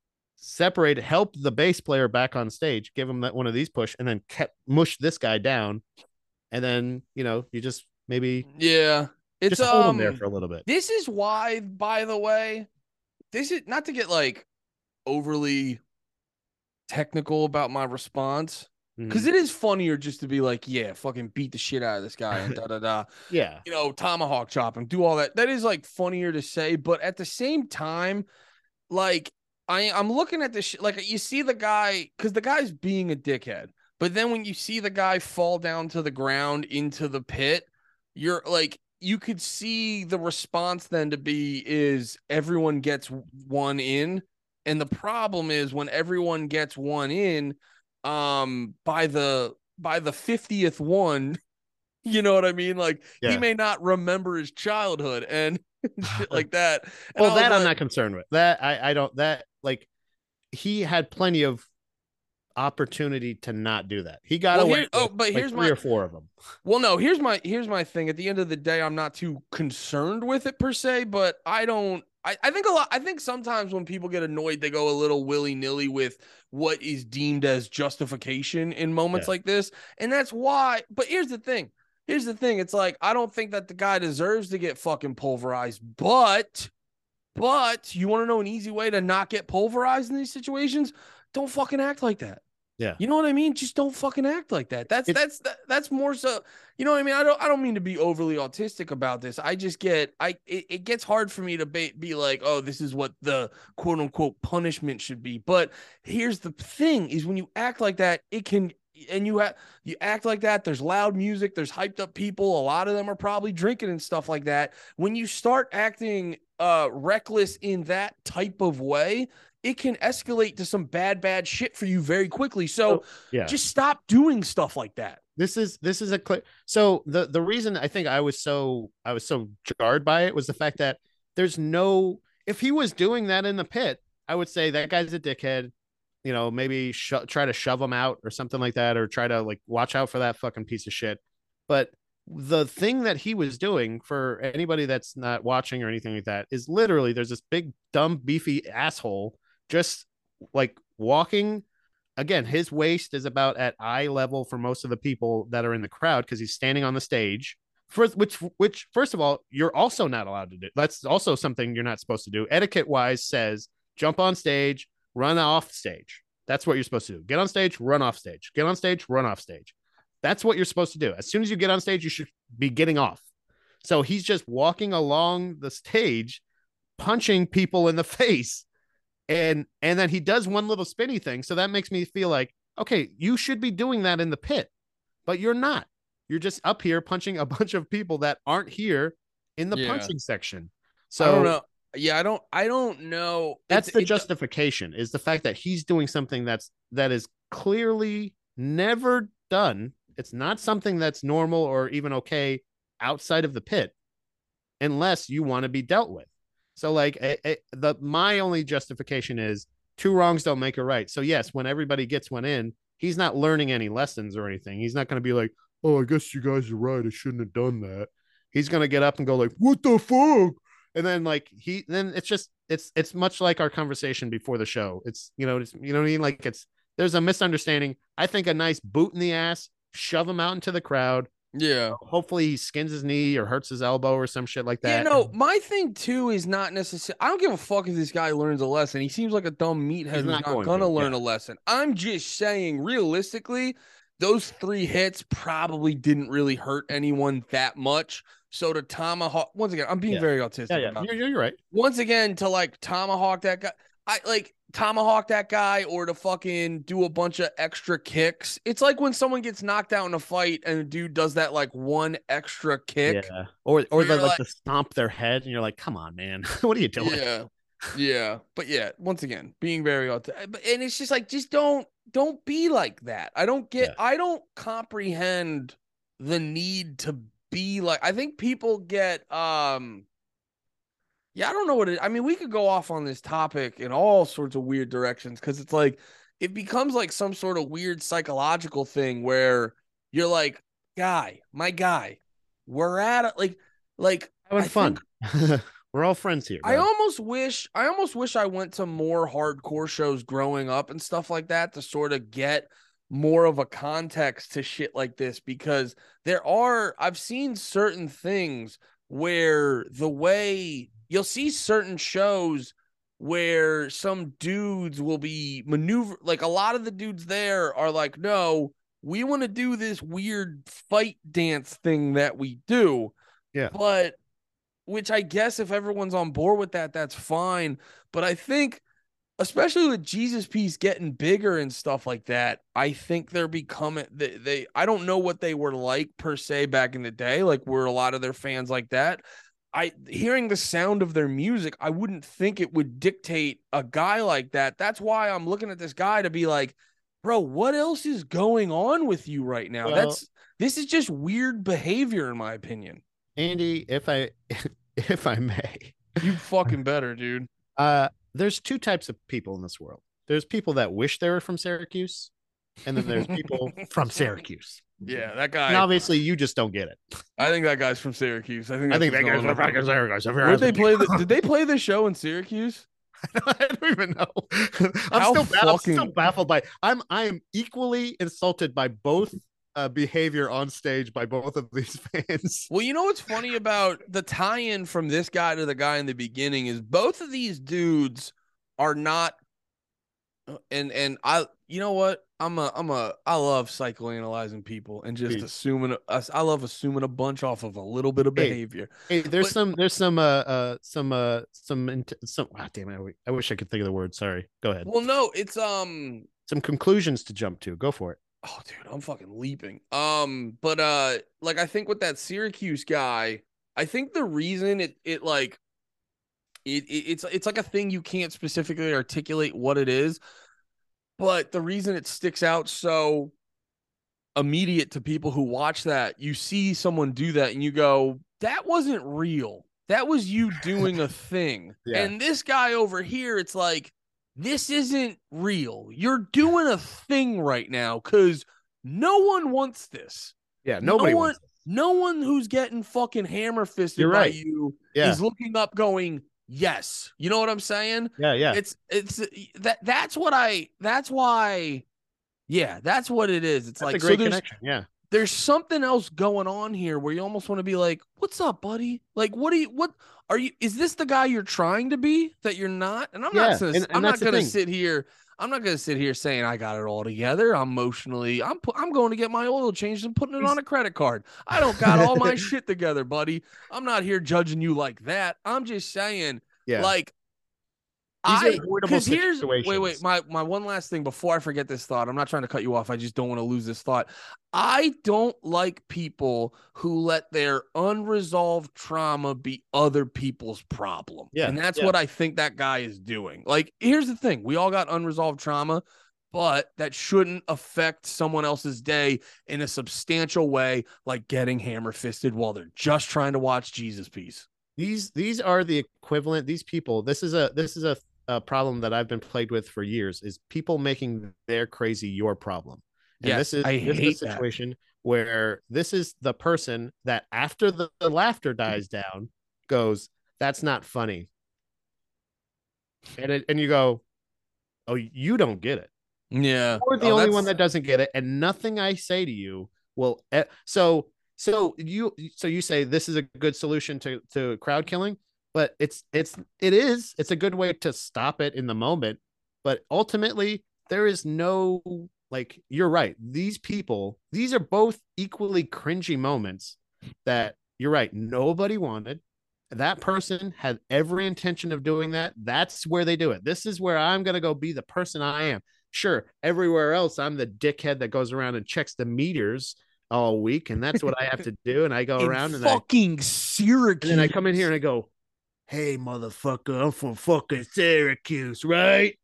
separate, help the bass player back on stage, give him that one of these push, and then kept mush this guy down, and then you know you just maybe Yeah. It's just hold him there um for a little bit. this is why, by the way, this is not to get like overly technical about my response. Because Mhm. it is funnier just to be like, yeah, fucking beat the shit out of this guy and da da da. Yeah, You know, tomahawk chop him, do all that. That is like funnier to say, but at the same time, like I I'm looking at this sh- like you see the guy because the guy's being a dickhead, but then when you see the guy fall down to the ground into the pit, you're like you could see the response then to be is everyone gets one in, and the problem is when everyone gets one in, um, by the by the fiftieth one, you know what I mean? Like he yeah. may not remember his childhood and shit like that. And Well, I was that I'm like, not concerned with. That I I don't that like he had plenty of opportunity to not do that. He got well, away here. Oh, with but like here's three my. or four of them. Well, no. Here's my. Here's my thing. At the end of the day, I'm not too concerned with it per se, but I don't. I, I think a lot. I think sometimes when people get annoyed, they go a little willy nilly with what is deemed as justification in moments Yeah. like this, and that's why. But here's the thing. Here's the thing. It's like I don't think that the guy deserves to get fucking pulverized, but. But you want to know an easy way to not get pulverized in these situations? Don't fucking act like that. Yeah. You know what I mean? Just don't fucking act like that. That's It, that's that, that's more so. You know what I mean? I don't I don't mean to be overly autistic about this. I just get I it, it gets hard for me to be, be like, oh, this is what the quote unquote punishment should be. But here's the thing: is when you act like that, it can and you have you act like that. There's loud music. There's hyped up people. A lot of them are probably drinking and stuff like that. When you start acting uh reckless in that type of way, it can escalate to some bad, bad shit for you very quickly. So oh, yeah. just stop doing stuff like that. This is this is a clear. So the the reason I think I was so I was so jarred by it was the fact that there's no. If he was doing that in the pit, I would say that guy's a dickhead. You know, maybe sho- try to shove him out or something like that, or try to like watch out for that fucking piece of shit. But the thing that he was doing, for anybody that's not watching or anything like that, is literally there's this big dumb beefy asshole just like walking. Again, his waist is about at eye level for most of the people that are in the crowd because he's standing on the stage. First, which which first of all, you're also not allowed to do. That's also something you're not supposed to do. Etiquette wise says jump on stage, run off stage. That's what you're supposed to do. Get on stage, run off stage. Get on stage, run off stage. That's what you're supposed to do. As soon as you get on stage, you should be getting off. So he's just walking along the stage, punching people in the face. And and then he does one little spinny thing. So that makes me feel like, okay, you should be doing that in the pit, but you're not. You're just up here punching a bunch of people that aren't here in the Yeah. punching section. So I don't So know. Yeah, I don't I don't know. that's It's the it, justification, is the fact that he's doing something that's that is clearly never done. It's not something that's normal or even okay outside of the pit, unless you want to be dealt with. So like it, it, the my only justification is two wrongs don't make a right. So yes, when everybody gets one in, he's not learning any lessons or anything. He's not going to be like, oh, I guess you guys are right, I shouldn't have done that. He's going to get up and go like, what the fuck? And then like he then it's just it's it's much like our conversation before the show. It's you know it's, you know what I mean, like it's there's a misunderstanding. I think a nice boot in the ass, shove him out into the crowd. yeah. Hopefully he skins his knee or hurts his elbow or some shit like Yeah, that. no, my thing too is not necessarily. I don't give a fuck if this guy learns a lesson. He seems like a dumb meathead He's who's not not, going gonna to, learn yeah. a lesson. I'm just saying, realistically, those three hits probably didn't really hurt anyone that much. So to tomahawk, once again, I'm being Yeah. very autistic Yeah, yeah, about it. you're, you're right. Once again, to like tomahawk that guy, I like tomahawk that guy, or to fucking do a bunch of extra kicks. It's like when someone gets knocked out in a fight and a dude does that like one extra kick. Yeah, or or Where the you're like like- to stomp their head, and you're like, come on, man, what are you doing? Yeah. Yeah. But yeah, once again, being very autistic. But and it's just like, just don't don't be like that. I don't get Yeah. I don't comprehend the need to be like I think people get um yeah, I don't know what it I mean, we could go off on this topic in all sorts of weird directions because it's like it becomes like some sort of weird psychological thing where you're like, guy, my guy, we're at it like like Having I fun. think We're all friends here. I bud. almost wish I almost wish I went to more hardcore shows growing up and stuff like that to sort of get more of a context to shit like this, because there are I've seen certain things where the way you'll see certain shows where some dudes will be maneuver like a lot of the dudes there are like, no, we want to do this weird fight dance thing that we do. Yeah. But which I guess if everyone's on board with that, that's fine. But I think, especially with Jesus Piece getting bigger and stuff like that, I think they're becoming they, they I don't know what they were like per se back in the day. Like, were a lot of their fans like that? I hearing the sound of their music, I wouldn't think it would dictate a guy like that. That's why I'm looking at this guy to be like, bro, what else is going on with you right now? Well, That's this is just weird behavior, in my opinion. Andy, if I if I may, You fucking better, dude. uh, there's two types of people in this world. There's people that wish they were from Syracuse, and then there's people from Syracuse. Yeah, that And guy. obviously, you just don't get it. I think that guy's from Syracuse. I think. I think that's that guy's what's from going on. fucking Syracuse. Where'd they play? The, did they play the show in Syracuse? I don't even know. I'm How still, I'm fucking- still baffled by. I'm I am equally insulted by both uh, behavior on stage by both of these fans. Well, you know what's funny about the tie-in from this guy to the guy in the beginning is both of these dudes are not, and and I, you know what? I'm a I'm a I love psychoanalyzing people and just Dude. assuming us. I love assuming a bunch off of a little bit of Hey, behavior. Hey, there's But- some there's some uh uh some uh some int- some. Ah, damn it! I wi- I wish I could think of the word. Sorry. Go ahead. Well, no, it's um. Some conclusions to jump to. Go for it. Oh, dude, I'm fucking leaping. Um, but uh, like I think with that Syracuse guy, I think the reason it it like it, it it's it's like a thing you can't specifically articulate what it is, but the reason it sticks out so immediate to people who watch that, you see someone do that and you go, that wasn't real. That was you doing a thing. Yeah. And this guy over here, it's like, this isn't real. You're doing a thing right now because no one wants this. Yeah. Nobody no wants. one, no one who's getting fucking hammer fisted You're by right. you Yeah. is looking up going, yes. You know what I'm saying? Yeah. Yeah. It's it's that that's what I that's why yeah, that's what it is. It's That's like a so great there's connection. Yeah. there's something else going on here where you almost want to be like, what's up, buddy? Like, what do you what are you is this the guy you're trying to be that you're not? And I'm Yeah, not gonna and- and I'm not that's the gonna thing. sit here. I'm not gonna sit here saying I got it all together. I'm emotionally, I'm pu- I'm going to get my oil changed and putting it on a credit card. I don't got all my shit together, buddy. I'm not here judging you like that. I'm just saying, Yeah. like, These are I avoidable because here's wait wait situations. my my one last thing before I forget this thought. I'm not trying to cut you off. I just don't want to lose this thought. I don't like people who let their unresolved trauma be other people's problem. Yeah, And that's yeah. what I think that guy is doing. Like, here's the thing. We all got unresolved trauma, but that shouldn't affect someone else's day in a substantial way, like getting hammer fisted while they're just trying to watch Jesus Piece. these these are the equivalent. These people. This is a this is a, a problem that I've been plagued with for years. Is people making their crazy your problem. And Yes, this is I this hate is a that. situation where this is the person that after the, the laughter dies down goes, that's not funny. And it, and you go, oh, you don't get it. Yeah. You're the Oh, only that's- one that doesn't get it, and nothing I say to you will. e- So so you so you say this is a good solution to to crowd killing, but it's it's it is it's a good way to stop it in the moment, but ultimately there is no, like, you're right. These people, these are both equally cringy moments that you're right. Nobody wanted. That person had every intention of doing that. That's where they do it. This is where I'm going to go be the person I am. Sure, everywhere else, I'm the dickhead that goes around and checks the meters all week, and that's what I have to do. And I go In around and I, fucking Syracuse. and then I come in here and I go, hey, motherfucker, I'm from fucking Syracuse, right?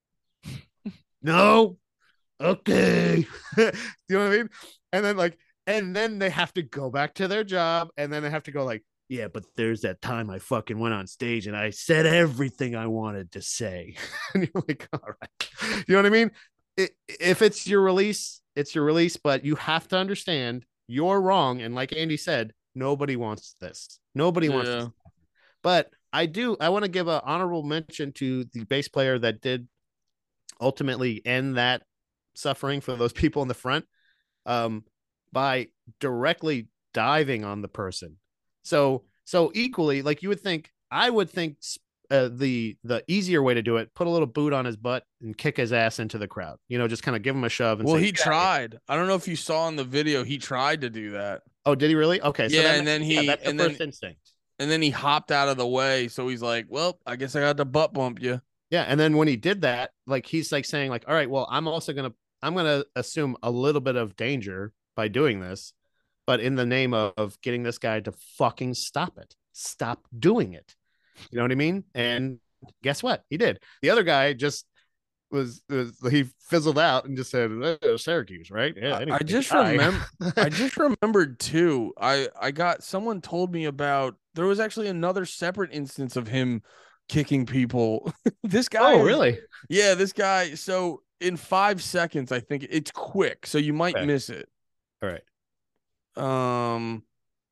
No? Okay. You know what I mean? And then, like, and then they have to go back to their job, and then they have to go, like, yeah, but there's that time I fucking went on stage and I said everything I wanted to say. And you're like, all right. You know what I mean? It, if it's your release, it's your release, but you have to understand you're wrong. And like Andy said, nobody wants this. Nobody wants Yeah. this. But I do. I want to give an honorable mention to the bass player that did ultimately end that suffering for those people in the front, um, by directly diving on the person. So, so equally, like you would think, I would think uh, the the easier way to do it, put a little boot on his butt and kick his ass into the crowd. You know, just kind of give him a shove. And Well, say, he tried. I don't know if you saw in the video. He tried to do that. Oh, did he really? Okay, so Yeah, that and then yeah, he- that's the and first then- instinct. And then he hopped out of the way. So he's like, well, I guess I got to butt bump you. Yeah, and then when he did that, like he's like saying, like, all right, well, I'm also gonna I'm gonna assume a little bit of danger by doing this, but in the name of, of getting this guy to fucking stop it, stop doing it. You know what I mean? And guess what? He did. The other guy just was, was he fizzled out and just said, oh, Syracuse, right? Yeah. I- anyway, I just hi. remember. I just remembered too. I I got someone told me about. There was actually another separate instance of him kicking people. This guy. Oh, is- really? Yeah, this guy. So in five seconds, I think it's quick, so you might Okay. miss it. All right. Um,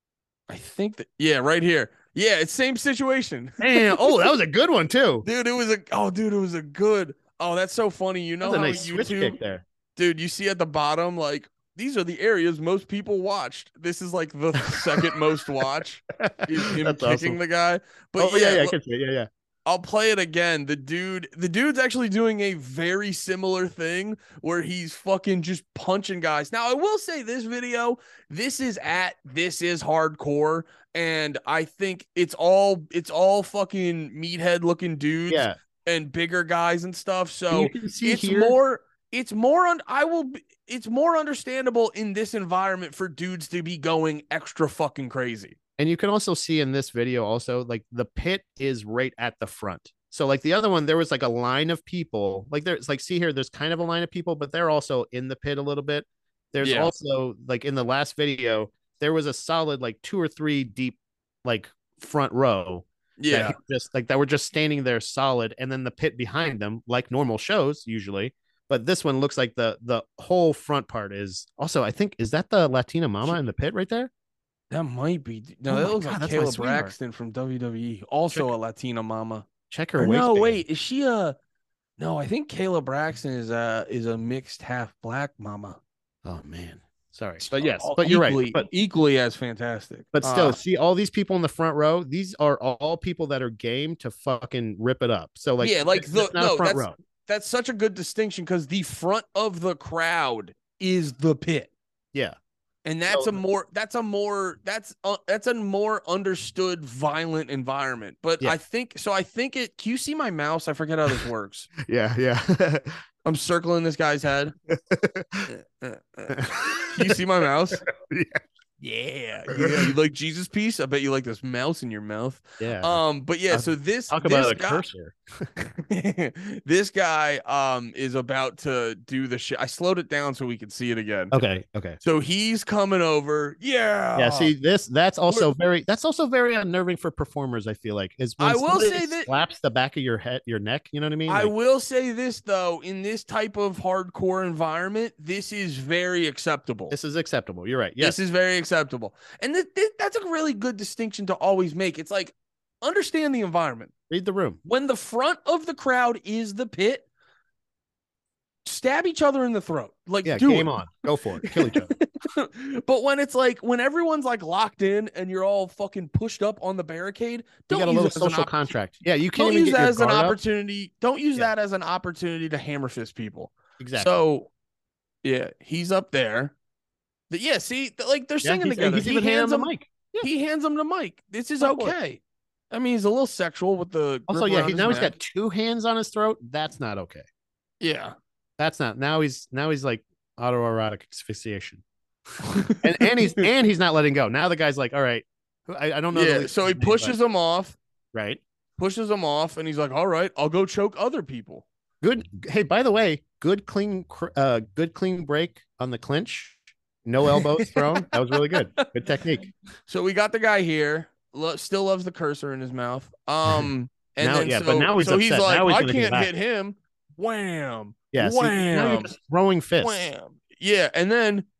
I think that. Yeah, right here. Yeah, it's same situation. Damn. Oh, that was a good one too. Dude, it was a. Oh, dude, it was a good. Oh, that's so funny. You know That's a how nice switch YouTube, kick there. dude, you see at the bottom, like, these are the areas most people watched. This is like the second most watch. Is him That's kicking awesome. the guy. But Oh, yeah, yeah, I look, can see it. Yeah, yeah. I'll play it again. The dude, the dude's actually doing a very similar thing where he's fucking just punching guys. Now, I will say this video, this is at this is hardcore, and I think it's all it's all fucking meathead looking dudes Yeah. and bigger guys and stuff. And So you can see it's here. more it's more un- I will be, it's more understandable in this environment for dudes to be going extra fucking crazy. And you can also see in this video also, like the pit is right at the front. So like the other one, there was like a line of people. Like there's like, see here, there's kind of a line of people, but they're also in the pit a little bit. There's Yeah. also like in the last video, there was a solid like two or three deep like front row. Yeah. that just like that were just standing there solid, and then the pit behind them, like normal shows usually. But this one looks like the the whole front part is also, I think, is that the Latina Mama in the pit right there? That might be. No, Oh that my looks God, like that's my Kayla sweetheart. Braxton from W W E. Also Check- a Latina mama. Check her Or waistband. no, wait, is she a? No, I think Kayla Braxton is a is a mixed half black mama. Oh man, sorry, but yes, All- but you're equally, right. But equally as fantastic. but still, Uh, see all these people in the front row. These are all people that are game to fucking rip it up. So like, Yeah, like that's the- not no, a front that's- row. that's such a good distinction because the front of the crowd is the pit. Yeah. And that's So- a more that's a more that's uh, that's a more understood violent environment. But Yeah. I think so. I think it. Can you see my mouse? I forget how this works. Yeah, yeah. I'm circling this guy's head. Uh, uh, uh. Can you see my mouse? Yeah. Yeah, yeah. You like Jesus piece? I bet you like this mouse in your mouth. Yeah. Um, but yeah. Uh, So this Talk this about a guy, cursor. this guy um is about to do the shit. I slowed it down so we could see it again. Okay. Okay. So he's coming over. Yeah. Yeah. See this. That's also very. That's also very unnerving for performers. I feel like is when I will somebody say that- slaps the back of your head, your neck. You know what I mean? I Like, will say this though, in this type of hardcore environment, this is very acceptable. this is acceptable. You're right. Yes. This is very acceptable. And th- th- that's a really good distinction to always make. It's like, understand the environment. Read the room. When the front of the crowd is the pit, stab each other in the throat. Like, Yeah. do Game it. on. Go for it. Kill each other. But when it's like, when everyone's like locked in and you're all fucking pushed up on the barricade, You don't got a use little it as an social opp- contract. Yeah. You can't Don't even use get that your as an guard up. opportunity. Don't use Yeah. that as an opportunity to hammer fist people. Exactly. So, yeah, he's up there. The- yeah, see, th- like they're yeah, singing he's, together. he's he even hands handing him, the mic. Yeah. he hands him the mic. This is Go for it. okay. I mean, he's a little sexual with the. Also, grip yeah. around He, his now he's neck. got two hands on his throat. That's not okay. Yeah. That's not. Now he's now he's like autoerotic asphyxiation. and and he's and he's not letting go. Now the guy's like, all right, I, I don't know. the Yeah. lead So he name, but- pushes him off, right. pushes him off, and he's like, "All right, I'll go choke other people." Good. Hey, by the way, good clean, cr- uh, good clean break on the clinch. No elbows thrown. That was really good. Good technique. So we got the guy here. Lo- still loves the cursor in his mouth. Um. And Now- then yeah, so, but now he's so he's upset. like, Now he's I gonna do can't that." hit him. Wham. Yeah. See, now you're Wham. just throwing fists. Wham. Yeah, and then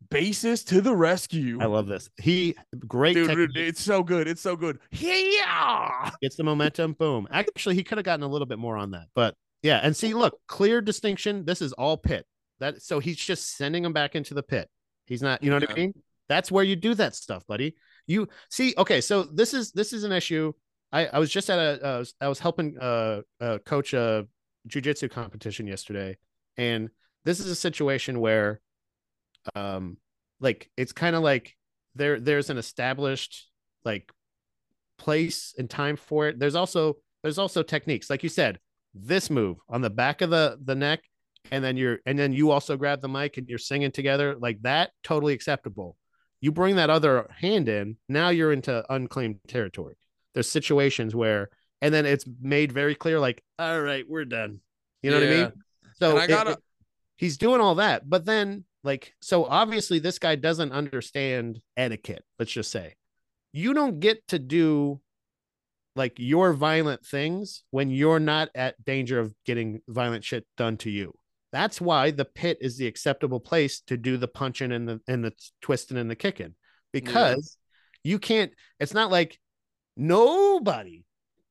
bassist to the rescue. I love this. He great Dude, technique. it's so good. It's so good. Yeah. Gets the momentum. Boom. Actually, he could have gotten a little bit more on that, but yeah. And see, look, clear distinction. This is all pit. That so he's just sending him back into the pit. He's not. You know what I Yeah. mean? That's where you do that stuff, buddy. You see. Okay, so this is this is an issue. I I was just at a. Uh, I was helping uh, uh coach a jujitsu competition yesterday, and this is a situation where, um, like it's kind of like there there's an established like place and time for it. There's also there's also techniques, like you said, this move on the back of the the neck, and then you're and then you also grab the mic and you're singing together like that. Totally acceptable. You bring that other hand in, now you're into unclaimed territory. There's situations where, and then it's made very clear, like, all right, we're done. You know what I Yeah. mean? So And I it- gotta- it- he's doing all that, but then like, so obviously this guy doesn't understand etiquette. Let's just say you don't get to do like your violent things when you're not at danger of getting violent shit done to you. That's why the pit is the acceptable place to do the punching and the and the twisting and the kicking, because you can't. It's not like nobody,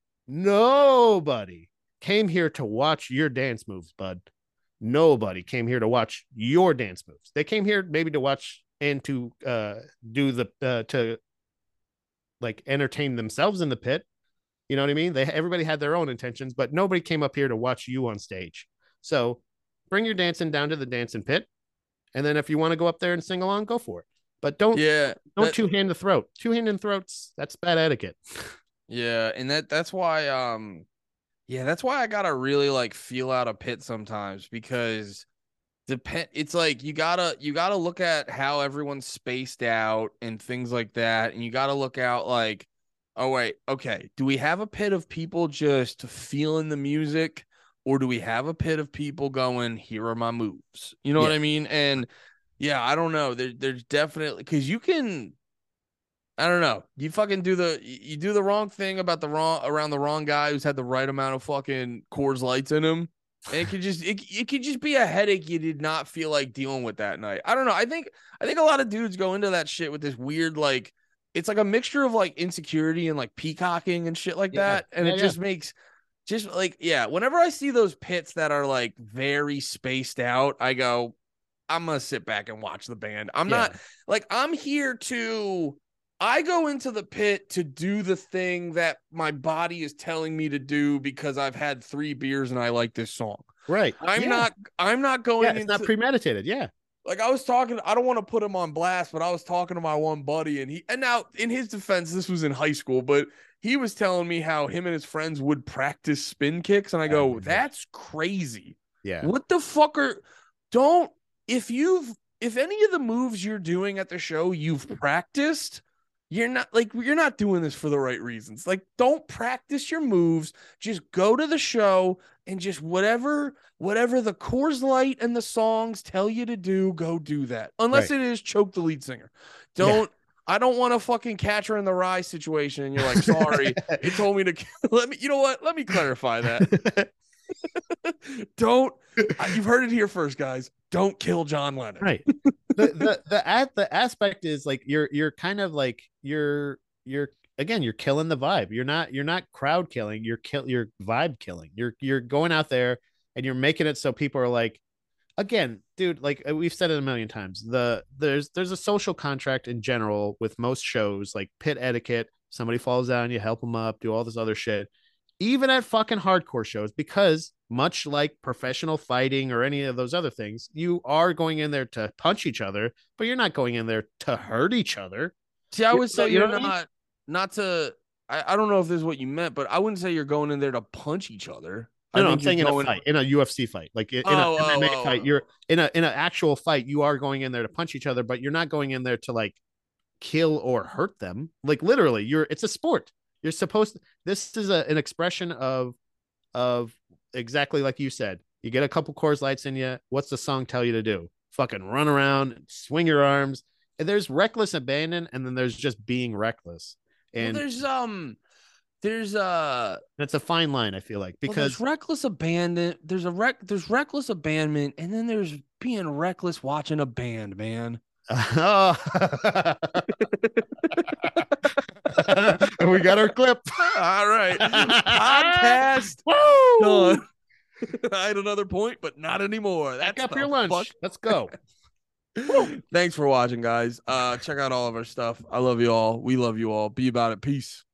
nobody came here to watch your dance moves, bud. Nobody came here to watch your dance moves. They came here maybe to watch and to uh, do the uh, to like entertain themselves in the pit. You know what I mean? They everybody had their own intentions, but nobody came up here to watch you on stage. So bring your dancing down to the dancing pit, and then if you want to go up there and sing along, go for it. But don't Yeah. don't that- two hand the throat. Two hand in throats. That's bad etiquette. Yeah, and that that's why um yeah, that's why I gotta really like feel out a pit sometimes, because depend it's like you gotta you gotta look at how everyone's spaced out and things like that, and you gotta look out like, oh wait, okay, do we have a pit of people just feeling the music, or do we have a pit of people going, here are my moves? You know what Yeah. I mean? And yeah, I don't know. There, there's definitely, because you can, I don't know. You fucking do the you do the wrong thing about the wrong around the wrong guy who's had the right amount of fucking Coors Lights in him. And it could just it, it could just be a headache you did not feel like dealing with that night. I don't know. I think I think a lot of dudes go into that shit with this weird, like, it's like a mixture of like insecurity and like peacocking and shit like Yeah. that. And Yeah, it yeah. just makes just like, yeah, whenever I see those pits that are like very spaced out, I go, I'm gonna sit back and watch the band. I'm Yeah. not like I'm here to I go into the pit to do the thing that my body is telling me to do because I've had three beers and I like this song. Right. I'm Yeah. not I'm not going Yeah, it's into not premeditated. Yeah. like I was talking, I don't want to put him on blast, but I was talking to my one buddy, and he and now in his defense, this was in high school, but he was telling me how him and his friends would practice spin kicks, and I go, Oh, yeah. that's crazy. Yeah. What the fuck are don't if you've if any of the moves you're doing at the show you've practiced, you're not like you're not doing this for the right reasons. Like, don't practice your moves. Just go to the show and just whatever whatever the Coors Light and the songs tell you to do, go do that. Unless Right. it is choke the lead singer. Don't I don't want a fucking Catcher in the Rye situation. And you're like, sorry, he told me to let me. You know what? Let me clarify that. Don't. You've heard it here first, guys. Don't kill John Lennon. Right. the the the at the aspect is like you're you're kind of like you're you're again you're killing the vibe. You're not you're not crowd killing. You're kill you're vibe killing. You're you're going out there and you're making it so people are like, again, dude, like we've said it a million times. The there's there's a social contract in general with most shows, like pit etiquette. Somebody falls down, you help them up, do all this other shit. Even at fucking hardcore shows, because much like professional fighting or any of those other things, you are going in there to punch each other, but you're not going in there to hurt each other. See, I You- would so say you know you're what I mean? not not to. I, I don't know if this is what you meant, but I wouldn't say you're going in there to punch each other. No, I no, think I'm saying you're in a going- fight, in a U F C fight, like in, in Oh, a M M A oh, oh, fight, oh. you're in a in an actual fight, you are going in there to punch each other, but you're not going in there to like kill or hurt them. Like literally, you're it's a sport. You're supposed to, this is a, an expression of of exactly like you said. You get a couple Coors Lights in you. What's the song tell you to do? Fucking run around, swing your arms. And there's reckless abandon, and then there's just being reckless. Well, And there's um, there's uh, that's a fine line, I feel like, well, because there's reckless abandon. There's a rec. There's reckless abandonment, and then there's being reckless watching a band, man. Oh. We got our clip. All right. Podcast Woo! done. I had another point, but not anymore. That's Pack up the your lunch. fuck- Let's go. Thanks for watching, guys. Uh, check out all of our stuff. I love you all. We love you all. Be about it. Peace.